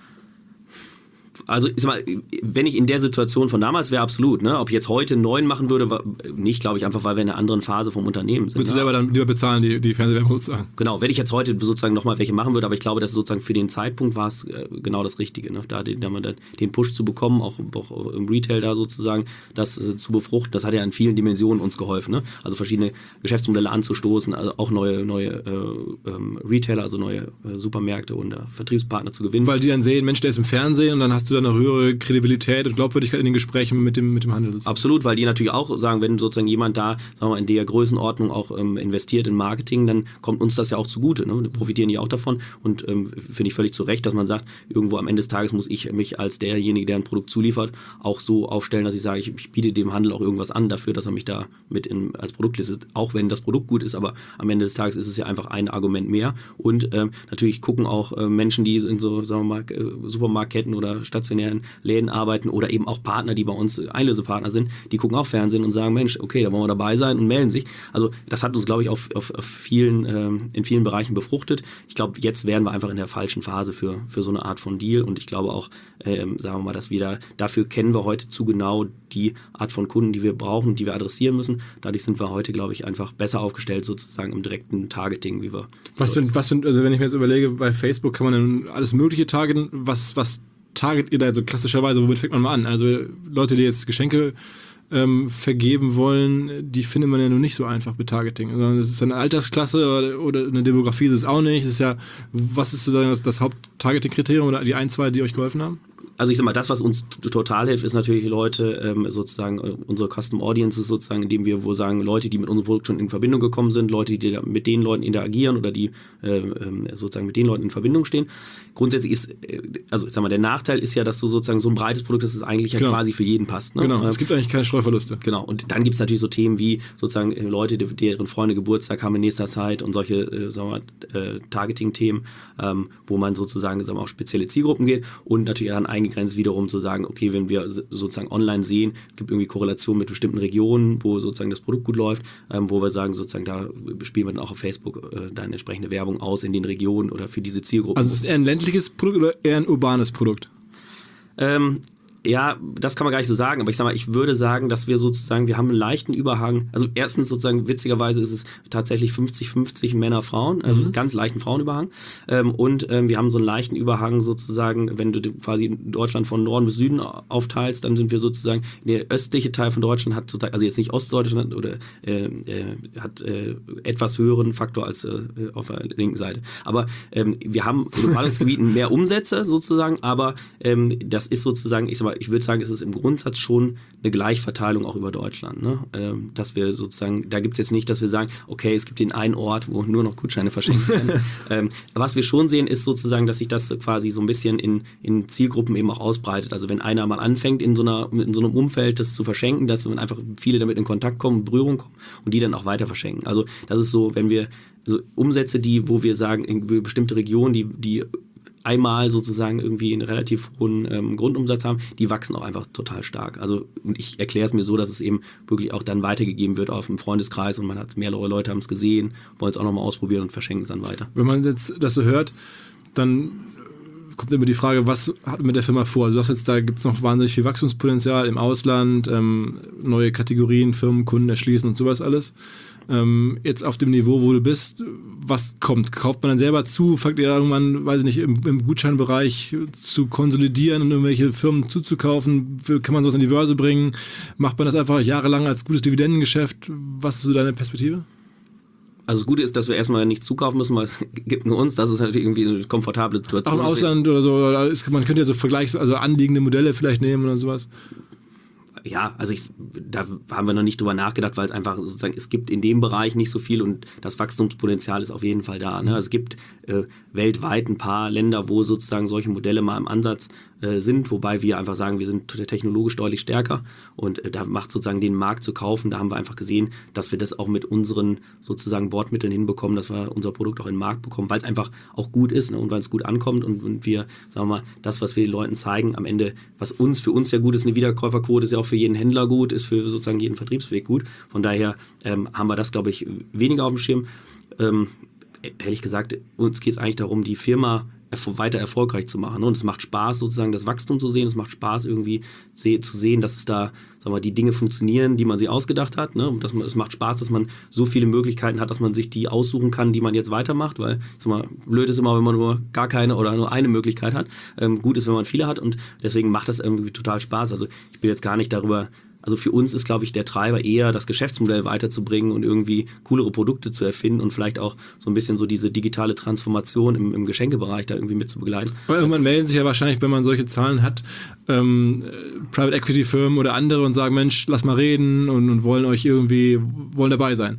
Also ich sag mal, wenn ich in der Situation von damals wäre, absolut. Ne? Ob ich jetzt heute einen neuen machen würde, war, nicht, glaube ich, einfach, weil wir in einer anderen Phase vom Unternehmen sind. Würdest du ne? selber dann lieber bezahlen, die, die Fernsehwerbung sozusagen? Genau, wenn ich jetzt heute sozusagen nochmal welche machen würde, aber ich glaube, dass sozusagen für den Zeitpunkt war es äh, genau das Richtige. Ne? Da, den, da den Push zu bekommen, auch, auch im Retail da sozusagen, das äh, zu befruchten, das hat ja in vielen Dimensionen uns geholfen. Ne? Also verschiedene Geschäftsmodelle anzustoßen, also auch neue, neue äh, ähm, Retailer, also neue äh, Supermärkte und äh, Vertriebspartner zu gewinnen. Weil die dann sehen, Mensch, der ist im Fernsehen und dann hast du dann eine höhere Kredibilität und Glaubwürdigkeit in den Gesprächen mit dem, mit dem Handel. Absolut, weil die natürlich auch sagen, wenn sozusagen jemand da, sagen wir mal, in der Größenordnung auch ähm, investiert in Marketing, dann kommt uns das ja auch zugute. Ne? Profitieren die auch davon und ähm, finde ich völlig zu Recht, dass man sagt, irgendwo am Ende des Tages muss ich mich als derjenige, der ein Produkt zuliefert, auch so aufstellen, dass ich sage, ich, ich biete dem Handel auch irgendwas an dafür, dass er mich da mit in, als Produkt listet, auch wenn das Produkt gut ist, aber am Ende des Tages ist es ja einfach ein Argument mehr und ähm, natürlich gucken auch äh, Menschen, die in so, sagen wir mal, äh, Supermarktketten oder stationären Läden arbeiten oder eben auch Partner, die bei uns Einlösepartner sind, die gucken auch Fernsehen und sagen, Mensch, okay, da wollen wir dabei sein und melden sich. Also das hat uns, glaube ich, auf, auf, auf vielen, ähm, in vielen Bereichen befruchtet. Ich glaube, jetzt wären wir einfach in der falschen Phase für, für so eine Art von Deal und ich glaube auch, ähm, sagen wir mal, dass wir da, dafür kennen wir heute zu genau die Art von Kunden, die wir brauchen, die wir adressieren müssen. Dadurch sind wir heute, glaube ich, einfach besser aufgestellt sozusagen im direkten Targeting, wie wir... Was sind, was sind, also wenn ich mir jetzt überlege, bei Facebook kann man dann alles Mögliche targeten, was, was target ihr da so klassischerweise, womit fängt man mal an? Also Leute, die jetzt Geschenke ähm, vergeben wollen, die findet man ja nun nicht so einfach mit Targeting. Sondern es ist eine Altersklasse oder, oder eine Demografie ist es auch nicht. Das ist ja, was ist sozusagen das, das Haupt-Targeting-Kriterium oder die ein, zwei, die euch geholfen haben? Also ich sag mal, das, was uns total hilft, ist natürlich Leute, ähm, sozusagen äh, unsere Custom Audiences sozusagen, indem wir wo sagen, Leute, die mit unserem Produkt schon in Verbindung gekommen sind, Leute, die da mit den Leuten interagieren oder die äh, äh, sozusagen mit den Leuten in Verbindung stehen. Grundsätzlich ist, äh, also ich sag mal, der Nachteil ist ja, dass du sozusagen so ein breites Produkt hast, das eigentlich ja genau. quasi für jeden passt. Ne? Genau, ähm, es gibt eigentlich keine Streuverluste. Genau, und dann gibt es natürlich so Themen wie sozusagen äh, Leute, die, deren Freunde Geburtstag haben in nächster Zeit und solche äh, sagen wir mal, äh, Targeting-Themen, ähm, wo man sozusagen sagen wir, auch spezielle Zielgruppen geht und natürlich dann eingegrenzt wiederum zu sagen, okay, wenn wir sozusagen online sehen, es gibt irgendwie Korrelationen mit bestimmten Regionen, wo sozusagen das Produkt gut läuft, ähm, wo wir sagen, sozusagen da spielen wir dann auch auf Facebook äh, dann entsprechende Werbung aus in den Regionen oder für diese Zielgruppen. Also ist es eher ein ländliches Produkt oder eher ein urbanes Produkt? Ähm, Ja, das kann man gar nicht so sagen, aber ich sag mal, ich würde sagen, dass wir sozusagen, wir haben einen leichten Überhang. Also erstens sozusagen, witzigerweise ist es tatsächlich fünfzig fünfzig Männer, Frauen, also mhm. einen ganz leichten Frauenüberhang. Ähm, und ähm, wir haben so einen leichten Überhang sozusagen, wenn du quasi Deutschland von Norden bis Süden aufteilst, dann sind wir sozusagen, der östliche Teil von Deutschland hat sozusagen, also jetzt nicht Ostdeutschland oder äh, äh, hat äh, etwas höheren Faktor als äh, auf der linken Seite. Aber ähm, wir haben in den Ballungsgebieten mehr Umsätze sozusagen, aber ähm, das ist sozusagen, ich sag mal, ich würde sagen, es ist im Grundsatz schon eine Gleichverteilung auch über Deutschland. Ne? Ähm, dass wir sozusagen, da gibt es jetzt nicht, dass wir sagen, okay, es gibt den einen Ort, wo nur noch Gutscheine verschenkt werden. ähm, was wir schon sehen, ist sozusagen, dass sich das quasi so ein bisschen in, in Zielgruppen eben auch ausbreitet. Also wenn einer mal anfängt, in so, einer, in so einem Umfeld das zu verschenken, dass einfach viele damit in Kontakt kommen, in Berührung kommen und die dann auch weiter verschenken. Also das ist so, wenn wir so Umsätze, die, wo wir sagen, in bestimmte Regionen, die, die einmal sozusagen irgendwie einen relativ hohen ähm, Grundumsatz haben, die wachsen auch einfach total stark. Also ich erkläre es mir so, dass es eben wirklich auch dann weitergegeben wird auf dem Freundeskreis und man hat mehrere Leute haben es gesehen, wollen es auch nochmal ausprobieren und verschenken es dann weiter. Wenn man jetzt das so hört, dann kommt immer die Frage, was hat man mit der Firma vor? Also du sagst jetzt, da gibt es noch wahnsinnig viel Wachstumspotenzial im Ausland, ähm, neue Kategorien, Firmen, Kunden erschließen und sowas alles. Ähm, jetzt auf dem Niveau, wo du bist, was kommt? Kauft man dann selber zu? Fangt ihr irgendwann, weiß ich nicht, im, im Gutscheinbereich zu konsolidieren und irgendwelche Firmen zuzukaufen? Kann man sowas an die Börse bringen? Macht man das einfach jahrelang als gutes Dividendengeschäft? Was ist so deine Perspektive? Also das Gute ist, dass wir erstmal nicht zukaufen müssen, weil es gibt nur uns. Das ist natürlich irgendwie eine komfortable Situation. Auch im Ausland oder so. Oder ist, man könnte ja so Vergleichs-, also anliegende Modelle vielleicht nehmen oder sowas. Ja, also ich, da haben wir noch nicht drüber nachgedacht, weil es einfach sozusagen, es gibt in dem Bereich nicht so viel und das Wachstumspotenzial ist auf jeden Fall da. Ne? Also es gibt äh, weltweit ein paar Länder, wo sozusagen solche Modelle mal im Ansatz äh, sind, wobei wir einfach sagen, wir sind technologisch deutlich stärker und äh, da macht sozusagen den Markt zu kaufen, da haben wir einfach gesehen, dass wir das auch mit unseren sozusagen Bordmitteln hinbekommen, dass wir unser Produkt auch in den Markt bekommen, weil es einfach auch gut ist, ne? Und weil es gut ankommt und, und wir, sagen wir mal, das, was wir den Leuten zeigen, am Ende, was uns für uns ja gut ist, eine Wiederkäuferquote ist ja auch für jeden Händler gut, ist für sozusagen jeden Vertriebsweg gut. Von daher ähm, haben wir das, glaube ich, weniger auf dem Schirm. Ähm, ehrlich gesagt, uns geht es eigentlich darum, die Firma erf- weiter erfolgreich zu machen. Und es macht Spaß, sozusagen das Wachstum zu sehen. Es macht Spaß, irgendwie se- zu sehen, dass es da, sagen wir mal, die Dinge funktionieren, die man sich ausgedacht hat. Ne? Und dass man, es macht Spaß, dass man so viele Möglichkeiten hat, dass man sich die aussuchen kann, die man jetzt weitermacht. Weil, sag mal, blöd ist immer, wenn man nur gar keine oder nur eine Möglichkeit hat. Ähm, gut ist, wenn man viele hat. Und deswegen macht das irgendwie total Spaß. Also ich bin jetzt gar nicht darüber... Also für uns ist, glaube ich, der Treiber eher, das Geschäftsmodell weiterzubringen und irgendwie coolere Produkte zu erfinden und vielleicht auch so ein bisschen so diese digitale Transformation im, im Geschenkebereich da irgendwie mit zu begleiten. Aber irgendwann melden sich ja wahrscheinlich, wenn man solche Zahlen hat, ähm, Private Equity Firmen oder andere und sagen, Mensch, lass mal reden und, und wollen euch irgendwie, wollen dabei sein.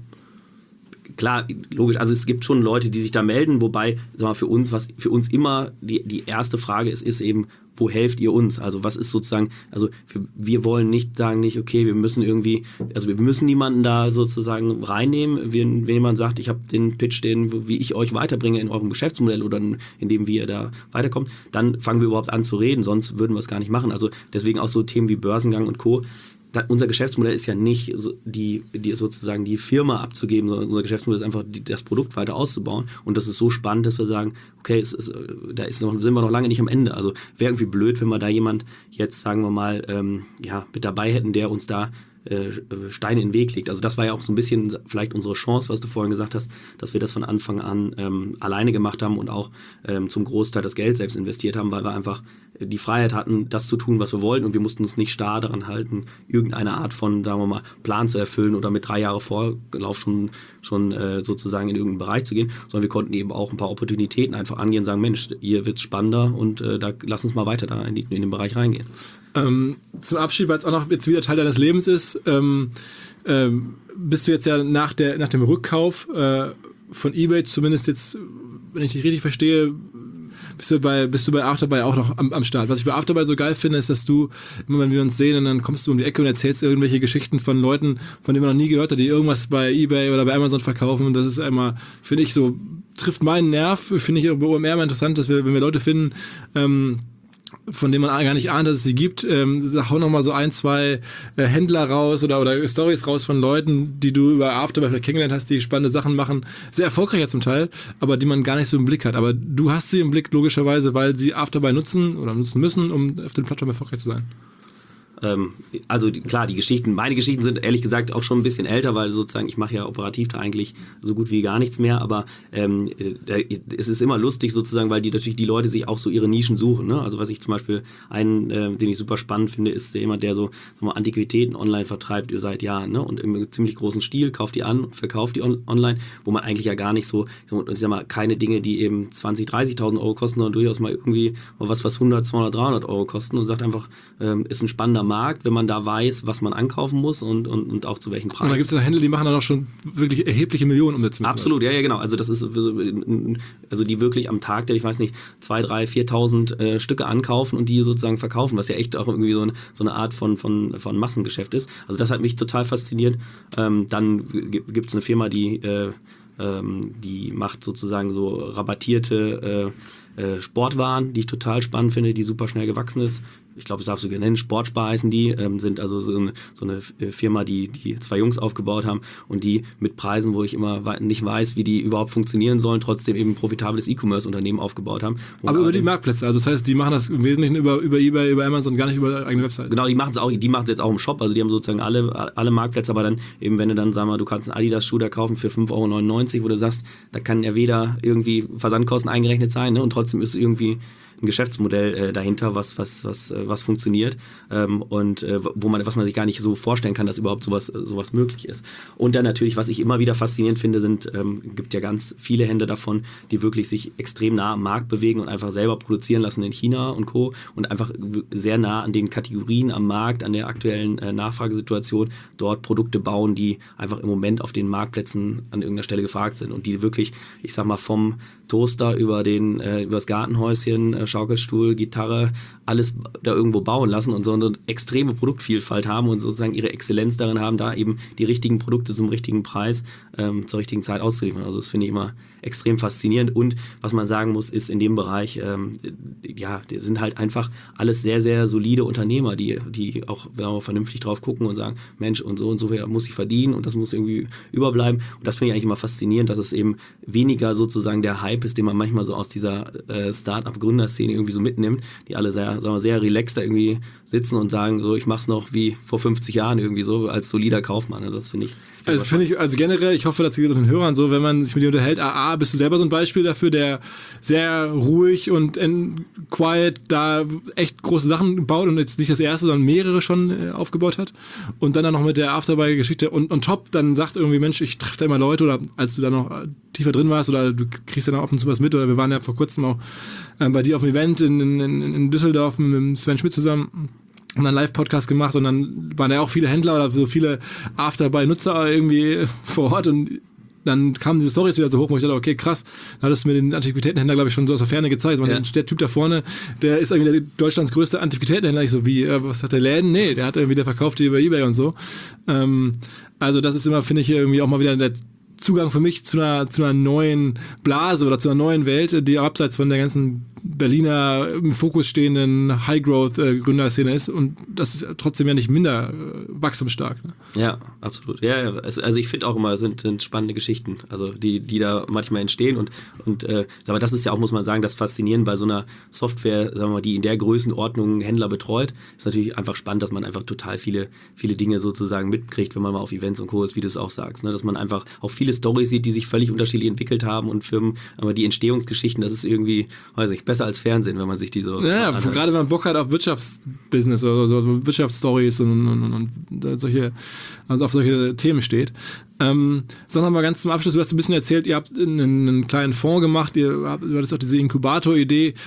Klar, logisch, also es gibt schon Leute, die sich da melden, wobei, sag mal, für uns, was für uns immer die, die erste Frage ist, ist eben, wo helft ihr uns? Also was ist sozusagen, also wir, wir wollen nicht sagen, nicht, okay, wir müssen irgendwie, also wir müssen niemanden da sozusagen reinnehmen. Wenn, wenn jemand sagt, ich habe den Pitch, den, wie ich euch weiterbringe in eurem Geschäftsmodell oder in, in dem, wie ihr da weiterkommt, dann fangen wir überhaupt an zu reden, sonst würden wir es gar nicht machen. Also deswegen auch so Themen wie Börsengang und Co., Da, unser Geschäftsmodell ist ja nicht so die, die sozusagen die Firma abzugeben, sondern unser Geschäftsmodell ist einfach die, das Produkt weiter auszubauen. Und das ist so spannend, dass wir sagen, okay, es ist, da ist noch, sind wir noch lange nicht am Ende. Also wäre irgendwie blöd, wenn wir da jemand jetzt, sagen wir mal, ähm, ja, mit dabei hätten, der uns da äh, Steine in den Weg legt. Also das war ja auch so ein bisschen vielleicht unsere Chance, was du vorhin gesagt hast, dass wir das von Anfang an ähm, alleine gemacht haben und auch ähm, zum Großteil das Geld selbst investiert haben, weil wir einfach die Freiheit hatten, das zu tun, was wir wollten und wir mussten uns nicht starr daran halten, irgendeine Art von, sagen wir mal, Plan zu erfüllen oder mit drei Jahre Vorlauf schon, schon äh, sozusagen in irgendeinen Bereich zu gehen, sondern wir konnten eben auch ein paar Opportunitäten einfach angehen und sagen, Mensch, hier wird's spannender und äh, da lass uns mal weiter da in, die, in den Bereich reingehen. Ähm, zum Abschied, weil es auch noch jetzt wieder Teil deines Lebens ist, ähm, ähm, bist du jetzt ja nach, der, nach dem Rückkauf äh, von eBay zumindest jetzt, wenn ich dich richtig verstehe, bist du bei, bist du bei Afterbuy auch noch am, am Start. Was ich bei Afterbuy so geil finde, ist, dass du, immer wenn wir uns sehen und dann kommst du um die Ecke und erzählst irgendwelche Geschichten von Leuten, von denen man noch nie gehört hat, die irgendwas bei eBay oder bei Amazon verkaufen und das ist einmal, finde ich so, trifft meinen Nerv, finde ich bei O M R immer interessant, dass wir, wenn wir Leute finden, ähm, von denen man gar nicht ahnt, dass es sie gibt. Ähm, hau noch mal so ein, zwei äh, Händler raus oder, oder Storys raus von Leuten, die du über Afterbuy vielleicht kennengelernt hast, die spannende Sachen machen. Sehr erfolgreich zum Teil, aber die man gar nicht so im Blick hat. Aber du hast sie im Blick logischerweise, weil sie Afterbuy nutzen oder nutzen müssen, um auf den Plattformen erfolgreich zu sein. Ähm, also die, klar, die Geschichten, meine Geschichten sind ehrlich gesagt auch schon ein bisschen älter, weil sozusagen ich mache ja operativ da eigentlich so gut wie gar nichts mehr, aber ähm, da, es ist immer lustig sozusagen, weil die natürlich die Leute sich auch so ihre Nischen suchen. Ne? Also was ich zum Beispiel, einen, äh, den ich super spannend finde, ist jemand, der so, so mal Antiquitäten online vertreibt seit Jahren, ne? Und im ziemlich großen Stil kauft die an und verkauft die on- online, wo man eigentlich ja gar nicht so, so ich sag mal, keine Dinge, die eben zwanzigtausend, dreißigtausend Euro kosten, sondern durchaus mal irgendwie mal was, was hundert, zweihundert, dreihundert Euro kosten und sagt einfach, ähm, ist ein spannender Markt, wenn man da weiß, was man ankaufen muss und, und, und auch zu welchen Preisen. Und da gibt es ja Händler, die machen dann auch schon wirklich erhebliche Millionen Umsätze mit. Absolut, ja, ja, genau. Also das ist also die wirklich am Tag, der ich weiß nicht, zweitausend, dreitausend, viertausend äh, Stücke ankaufen und die sozusagen verkaufen, was ja echt auch irgendwie so, ein, so eine Art von, von, von Massengeschäft ist. Also das hat mich total fasziniert. Ähm, dann gibt es eine Firma, die, äh, ähm, die macht sozusagen so rabattierte äh, äh, Sportwaren, die ich total spannend finde, die super schnell gewachsen ist. Ich glaube, es darf sogar nennen, Sportspar heißen die, ähm, sind also so eine, so eine Firma, die, die zwei Jungs aufgebaut haben und die mit Preisen, wo ich immer nicht weiß, wie die überhaupt funktionieren sollen, trotzdem eben ein profitables E-Commerce-Unternehmen aufgebaut haben. Aber über die Marktplätze, also das heißt, die machen das im Wesentlichen über, über eBay, über Amazon, gar nicht über ihre eigene Website. Genau, die machen es auch, die machen es jetzt auch im Shop, also die haben sozusagen alle, alle Marktplätze, aber dann eben, wenn du dann, sag mal, du kannst einen Adidas-Schuh da kaufen für fünf Euro neunundneunzig, wo du sagst, da kann ja weder irgendwie Versandkosten eingerechnet sein, ne, und trotzdem ist irgendwie ein Geschäftsmodell äh, dahinter, was, was, was, äh, was funktioniert ähm, und äh, wo man, was man sich gar nicht so vorstellen kann, dass überhaupt sowas, sowas möglich ist. Und dann natürlich, was ich immer wieder faszinierend finde, sind, ähm, gibt ja ganz viele Händler davon, die wirklich sich extrem nah am Markt bewegen und einfach selber produzieren lassen in China und Co. und einfach sehr nah an den Kategorien am Markt, an der aktuellen äh, Nachfragesituation dort Produkte bauen, die einfach im Moment auf den Marktplätzen an irgendeiner Stelle gefragt sind und die wirklich, ich sag mal, vom Toaster über den, äh, über das Gartenhäuschen, äh, Schaukelstuhl, Gitarre, alles da irgendwo bauen lassen und so eine extreme Produktvielfalt haben und sozusagen ihre Exzellenz darin haben, da eben die richtigen Produkte zum richtigen Preis ähm, zur richtigen Zeit auszuliefern. Also das finde ich immer extrem faszinierend und was man sagen muss, ist in dem Bereich, ähm, ja, die sind halt einfach alles sehr, sehr solide Unternehmer, die, die auch wir, vernünftig drauf gucken und sagen, Mensch, und so und so viel muss ich verdienen und das muss irgendwie überbleiben. Und das finde ich eigentlich immer faszinierend, dass es eben weniger sozusagen der Hype ist, den man manchmal so aus dieser äh, Start-up-Gründerszene irgendwie so mitnimmt, die alle sehr, sagen wir, sehr relaxed da irgendwie sitzen und sagen, so, ich mach's noch wie vor fünfzig Jahren irgendwie so, als solider Kaufmann. Das finde ich. Also das finde ich, also generell, ich hoffe, dass die den Hörern so, wenn man sich mit dir unterhält, A A, bist du selber so ein Beispiel dafür, der sehr ruhig und quiet da echt große Sachen baut und jetzt nicht das erste, sondern mehrere schon äh, aufgebaut hat und dann dann noch mit der Afterbuy-Geschichte und on top dann sagt irgendwie, Mensch, ich treffe da immer Leute oder als du da noch tiefer drin warst oder du kriegst dann auch ab und zu was mit oder wir waren ja vor kurzem auch äh, bei dir auf einem Event in, in, in Düsseldorf mit dem Sven Schmidt zusammen und dann einen Live-Podcast gemacht und dann waren ja auch viele Händler oder so viele Afterbuy-Nutzer irgendwie vor Ort und dann kamen diese Storys wieder so hoch, wo ich dachte, okay, krass, dann hattest du mir den Antiquitätenhändler, glaube ich, schon so aus der Ferne gezeigt. Ja. Der Typ da vorne, der ist irgendwie der Deutschlands größte Antiquitätenhändler. Ich so, wie, äh, was hat der Läden? Nee, der hat irgendwie, der verkauft die über eBay und so. Ähm, also das ist immer, finde ich, irgendwie auch mal wieder der Zugang für mich zu einer, zu einer neuen Blase oder zu einer neuen Welt, die abseits von der ganzen Berliner im Fokus stehenden High-Growth-Gründerszene ist und das ist trotzdem ja nicht minder äh, wachstumsstark. Ne? Ja, absolut. Ja, ja. Also ich finde auch immer, es sind, sind spannende Geschichten, also die, die da manchmal entstehen und, und äh, aber das ist ja auch, muss man sagen, das Faszinierende bei so einer Software, sagen wir mal, die in der Größenordnung Händler betreut, ist natürlich einfach spannend, dass man einfach total viele, viele Dinge sozusagen mitkriegt, wenn man mal auf Events und Co. ist, wie du es auch sagst, ne? Dass man einfach auch viele Storys sieht, die sich völlig unterschiedlich entwickelt haben und Firmen, aber die Entstehungsgeschichten, das ist irgendwie, weiß ich, besser als Fernsehen, wenn man sich die so... Ja, gerade wenn man Bock hat auf Wirtschaftsbusiness oder so, Wirtschaftsstories und, und, und, und solche, also auf solche Themen steht. Ähm, sondern mal ganz zum Abschluss, du hast ein bisschen erzählt, ihr habt einen, einen kleinen Fonds gemacht, ihr habt, du hattest auch diese Inkubator-Idee.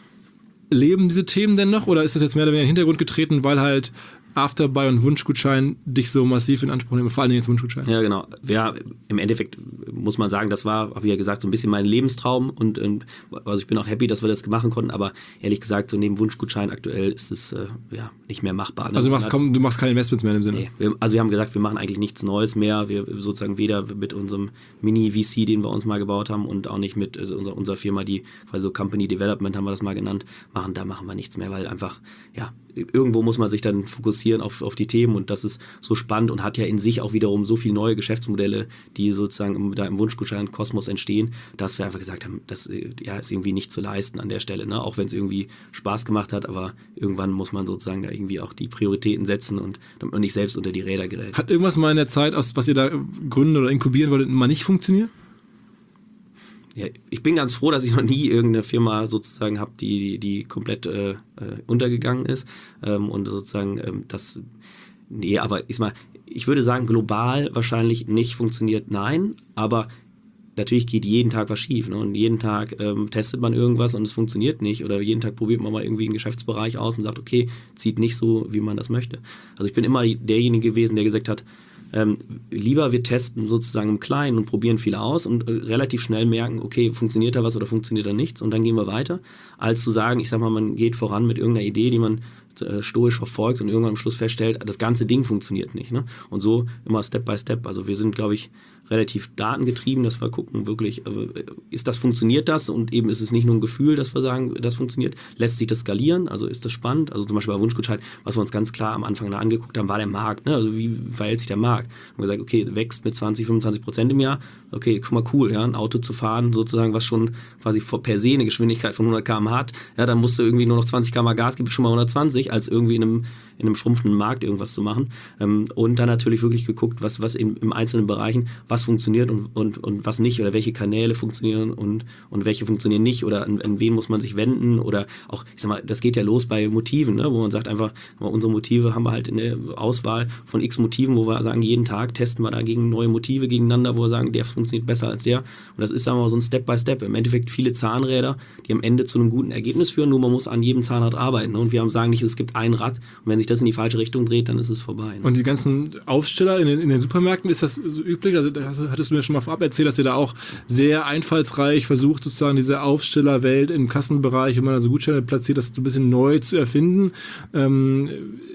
Leben diese Themen denn noch oder ist das jetzt mehr oder weniger in den Hintergrund getreten, weil halt Afterbuy und Wunschgutschein dich so massiv in Anspruch nehmen, vor allem jetzt Wunschgutschein? Ja, genau. Ja, im Endeffekt muss man sagen, das war, habe ich ja gesagt, so ein bisschen mein Lebenstraum und, und also ich bin auch happy, dass wir das machen konnten, aber ehrlich gesagt, so neben Wunschgutschein aktuell ist es äh, ja, nicht mehr machbar. Ne? Also du machst, kaum, du machst keine Investments mehr im Sinne? Nee, wir, also wir haben gesagt, wir machen eigentlich nichts Neues mehr, wir sozusagen weder mit unserem Mini-V C, den wir uns mal gebaut haben und auch nicht mit also unserer, unserer Firma, die quasi so Company Development haben wir das mal genannt, machen, da machen wir nichts mehr, weil einfach, ja, irgendwo muss man sich dann fokussieren fokussieren auf, auf die Themen und das ist so spannend und hat ja in sich auch wiederum so viele neue Geschäftsmodelle, die sozusagen im, da im Wunschgutschein-Kosmos entstehen, dass wir einfach gesagt haben, das ja, ist irgendwie nicht zu leisten an der Stelle, ne? Auch wenn es irgendwie Spaß gemacht hat, aber irgendwann muss man sozusagen da irgendwie auch die Prioritäten setzen und damit man nicht selbst unter die Räder gerät. Hat irgendwas mal in der Zeit, aus was ihr da gründen oder inkubieren wolltet, mal nicht funktioniert? Ja, ich bin ganz froh, dass ich noch nie irgendeine Firma sozusagen habe, die, die, die komplett äh, äh, untergegangen ist ähm, und sozusagen ähm, das, nee, aber ich, mal, ich würde sagen, global wahrscheinlich nicht funktioniert, nein, aber natürlich geht jeden Tag was schief, ne? Und jeden Tag ähm, testet man irgendwas und es funktioniert nicht oder jeden Tag probiert man mal irgendwie einen Geschäftsbereich aus und sagt, okay, zieht nicht so, wie man das möchte. Also ich bin immer derjenige gewesen, der gesagt hat, Ähm, lieber wir testen sozusagen im Kleinen und probieren viel aus und äh, relativ schnell merken, okay, funktioniert da was oder funktioniert da nichts und dann gehen wir weiter, als zu sagen, ich sag mal, man geht voran mit irgendeiner Idee, die man äh, stoisch verfolgt und irgendwann am Schluss feststellt, das ganze Ding funktioniert nicht. Ne? Und so immer Step by Step. Also wir sind, glaube ich, relativ datengetrieben, dass wir gucken, wirklich, äh, ist das, funktioniert das und eben ist es nicht nur ein Gefühl, dass wir sagen, das funktioniert, lässt sich das skalieren, also ist das spannend, also zum Beispiel bei Wunschgutschein, was wir uns ganz klar am Anfang da angeguckt haben, war der Markt, ne? Also wie verhält sich der Markt? Haben wir gesagt, okay, wächst mit zwanzig, fünfundzwanzig Prozent im Jahr, okay, guck mal, cool, ja, ein Auto zu fahren, sozusagen, was schon quasi per se eine Geschwindigkeit von hundert Kilometer pro Stunde hat, ja, dann musst du irgendwie nur noch zwanzig Kilometer pro Stunde Gas geben, schon mal hundertzwanzig, als irgendwie in einem, in einem schrumpfenden Markt irgendwas zu machen. Ähm, und dann natürlich wirklich geguckt, was, was in, im einzelnen Bereichen, was funktioniert und, und, und was nicht oder welche Kanäle funktionieren und, und welche funktionieren nicht oder an, an wen muss man sich wenden oder auch, ich sag mal, das geht ja los bei Motiven, ne, wo man sagt einfach, unsere Motive haben wir halt in der Auswahl von x Motiven, wo wir sagen, jeden Tag testen wir da gegen neue Motive gegeneinander, wo wir sagen, der funktioniert besser als der. Und das ist, sagen wir mal, so ein Step by Step. Im Endeffekt viele Zahnräder, die am Ende zu einem guten Ergebnis führen, nur man muss an jedem Zahnrad arbeiten. Ne? Und wir haben sagen nicht, es gibt ein Rad und wenn sich das in die falsche Richtung dreht, dann ist es vorbei. Ne? Und die ganzen Aufsteller in den, in den Supermärkten, ist das so üblich? Also das hattest du mir schon mal vorab erzählt, dass ihr da auch sehr einfallsreich versucht, sozusagen diese Aufstellerwelt im Kassenbereich, wenn man also Gutscheine platziert, das so ein bisschen neu zu erfinden. Ähm,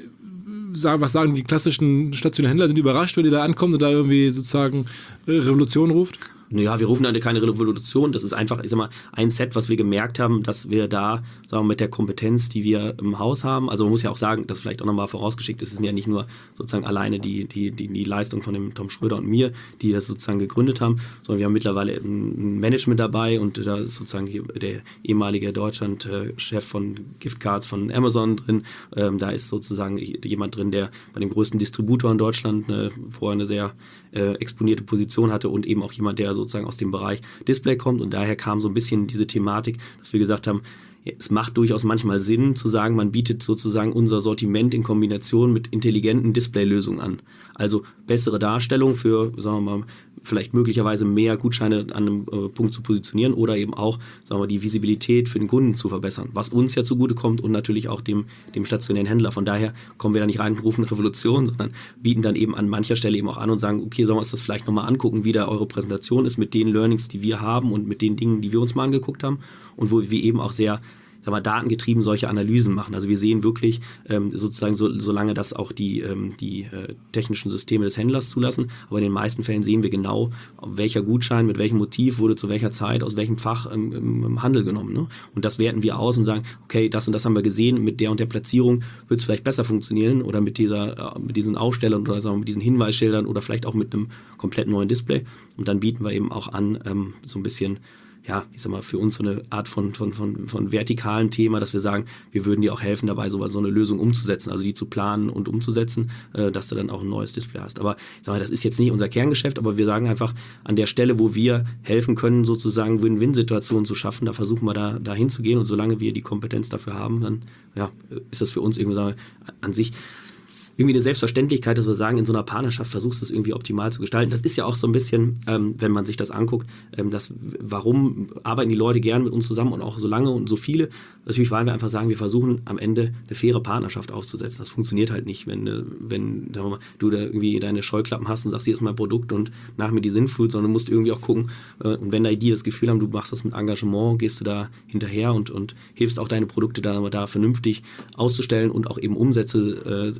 was sagen die klassischen stationären Händler? Sind die überrascht, wenn ihr da ankommt und da irgendwie sozusagen Revolution ruft? Naja, wir rufen da keine Revolution, das ist einfach, ich sag mal, ein Set, was wir gemerkt haben, dass wir da, sagen wir, mit der Kompetenz, die wir im Haus haben, also man muss ja auch sagen, das vielleicht auch nochmal vorausgeschickt ist, es sind ja nicht nur sozusagen alleine die, die, die, die Leistung von dem Tom Schröder und mir, die das sozusagen gegründet haben, sondern wir haben mittlerweile ein Management dabei und da ist sozusagen der ehemalige Deutschland-Chef von Giftcards von Amazon drin, ähm, da ist sozusagen jemand drin, der bei dem größten Distributor in Deutschland äh, vorher eine sehr äh, exponierte Position hatte und eben auch jemand, der sozusagen aus dem Bereich Display kommt und daher kam so ein bisschen diese Thematik, dass wir gesagt haben, es macht durchaus manchmal Sinn zu sagen, man bietet sozusagen unser Sortiment in Kombination mit intelligenten Displaylösungen an. Also bessere Darstellung für, sagen wir mal, vielleicht möglicherweise mehr Gutscheine an einem äh, Punkt zu positionieren oder eben auch, sagen wir mal, die Visibilität für den Kunden zu verbessern, was uns ja zugutekommt und natürlich auch dem, dem stationären Händler. Von daher kommen wir da nicht rein und rufen Revolution, sondern bieten dann eben an mancher Stelle eben auch an und sagen, okay, sollen wir uns das vielleicht nochmal angucken, wie da eure Präsentation ist mit den Learnings, die wir haben und mit den Dingen, die wir uns mal angeguckt haben und wo wir eben auch sehr sag mal, datengetrieben solche Analysen machen. Also wir sehen wirklich ähm, sozusagen, so, solange das auch die, ähm, die äh, technischen Systeme des Händlers zulassen, aber in den meisten Fällen sehen wir genau, welcher Gutschein, mit welchem Motiv wurde zu welcher Zeit, aus welchem Fach im, im, im Handel genommen. Ne? Und das werten wir aus und sagen, okay, das und das haben wir gesehen, mit der und der Platzierung wird es vielleicht besser funktionieren oder mit, dieser, äh, mit diesen Aufstellern oder sagen wir, mit diesen Hinweisschildern oder vielleicht auch mit einem komplett neuen Display. Und dann bieten wir eben auch an, ähm, so ein bisschen ja, ich sag mal, für uns so eine Art von, von, von, von vertikalen Thema, dass wir sagen, wir würden dir auch helfen dabei, so, so eine Lösung umzusetzen, also die zu planen und umzusetzen, äh, dass du dann auch ein neues Display hast. Aber ich sag mal, das ist jetzt nicht unser Kerngeschäft, aber wir sagen einfach, an der Stelle, wo wir helfen können, sozusagen Win-Win-Situationen zu schaffen, da versuchen wir da, da hinzugehen und solange wir die Kompetenz dafür haben, dann ja, ist das für uns irgendwie sagen wir, an sich irgendwie eine Selbstverständlichkeit, dass wir sagen, in so einer Partnerschaft versuchst du es irgendwie optimal zu gestalten. Das ist ja auch so ein bisschen, ähm, wenn man sich das anguckt, ähm, das, warum arbeiten die Leute gern mit uns zusammen und auch so lange und so viele? Natürlich, weil wir einfach sagen, wir versuchen am Ende eine faire Partnerschaft aufzusetzen. Das funktioniert halt nicht, wenn, wenn sagen wir mal, du da irgendwie deine Scheuklappen hast und sagst, hier ist mein Produkt und nach mir die Sinnflut, sondern du musst irgendwie auch gucken, äh, und wenn da die das Gefühl haben, du machst das mit Engagement, gehst du da hinterher und, und hilfst auch deine Produkte da, da vernünftig auszustellen und auch eben Umsätze äh,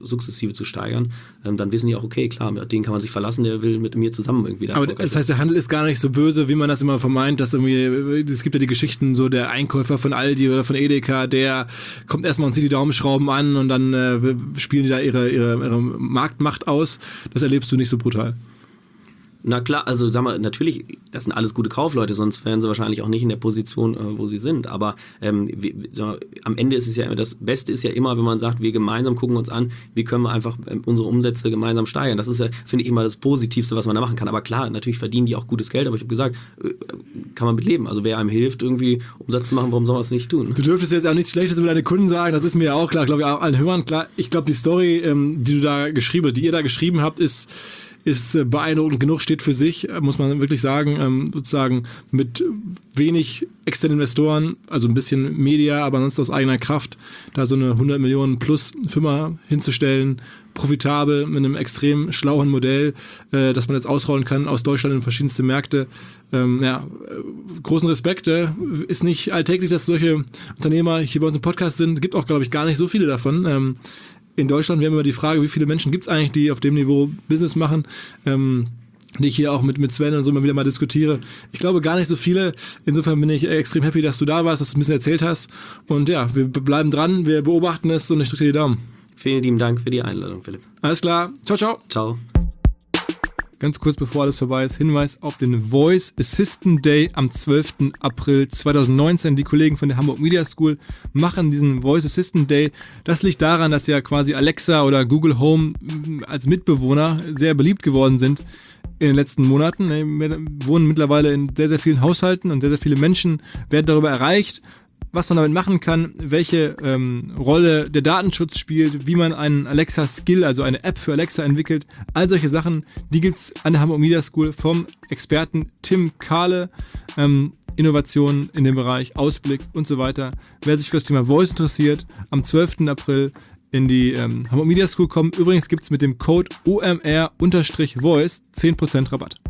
sukzessive zu steigern, ähm, dann wissen die auch, okay, klar, den kann man sich verlassen, der will mit mir zusammen irgendwie da. Aber das heißt, der Handel ist gar nicht so böse, wie man das immer vermeint, dass irgendwie, es gibt ja die Geschichten, so der Einkäufer von Aldi oder von Edeka, der kommt erstmal und zieht die Daumenschrauben an und dann äh, spielen die da ihre, ihre, ihre Marktmacht aus. Das erlebst du nicht so brutal. Na klar, also sag mal, natürlich, das sind alles gute Kaufleute, sonst wären sie wahrscheinlich auch nicht in der Position, äh, wo sie sind. Aber ähm, wie, sag mal, am Ende ist es ja immer, das Beste ist ja immer, wenn man sagt, wir gemeinsam gucken uns an, wie können wir einfach ähm, unsere Umsätze gemeinsam steigern. Das ist ja, finde ich, immer das Positivste, was man da machen kann. Aber klar, natürlich verdienen die auch gutes Geld, aber ich habe gesagt, äh, kann man mit leben. Also wer einem hilft, irgendwie Umsatz zu machen, warum soll man es nicht tun? Du dürftest jetzt auch nichts Schlechtes über deine Kunden sagen, das ist mir ja auch klar, glaube ich, auch allen Hörern klar. Ich glaube, die Story, ähm, die du da geschrieben, die ihr da geschrieben habt, ist ist beeindruckend genug, steht für sich, muss man wirklich sagen, ähm, sozusagen mit wenig externen Investoren, also ein bisschen Media, aber sonst aus eigener Kraft, da so eine hundert Millionen plus Firma hinzustellen, profitabel, mit einem extrem schlauen Modell, äh, das man jetzt ausrollen kann aus Deutschland in verschiedenste Märkte. Ähm, ja, großen Respekt, äh, ist nicht alltäglich, dass solche Unternehmer hier bei uns im Podcast sind, gibt auch, glaube ich, gar nicht so viele davon. Ähm, In Deutschland, wir haben immer die Frage, wie viele Menschen gibt es eigentlich, die auf dem Niveau Business machen, ähm, die ich hier auch mit, mit Sven und so immer wieder mal diskutiere. Ich glaube gar nicht so viele. Insofern bin ich extrem happy, dass du da warst, dass du ein bisschen erzählt hast. Und ja, wir bleiben dran, wir beobachten es und ich drücke dir die Daumen. Vielen lieben Dank für die Einladung, Philipp. Alles klar. Ciao, ciao. Ciao. Ganz kurz bevor alles vorbei ist, Hinweis auf den Voice Assistant Day am zwölften April zweitausendneunzehn. Die Kollegen von der Hamburg Media School machen diesen Voice Assistant Day. Das liegt daran, dass ja quasi Alexa oder Google Home als Mitbewohner sehr beliebt geworden sind in den letzten Monaten. Wir wohnen mittlerweile in sehr, sehr vielen Haushalten und sehr, sehr viele Menschen werden darüber erreicht, was man damit machen kann, welche ähm, Rolle der Datenschutz spielt, wie man einen Alexa-Skill, also eine App für Alexa entwickelt. All solche Sachen, die gibt es an der Hamburg Media School vom Experten Tim Kahle. Ähm, Innovationen in dem Bereich, Ausblick und so weiter. Wer sich für das Thema Voice interessiert, am zwölften April in die ähm, Hamburg Media School kommen. Übrigens gibt es mit dem Code O M R Voice zehn Prozent Rabatt.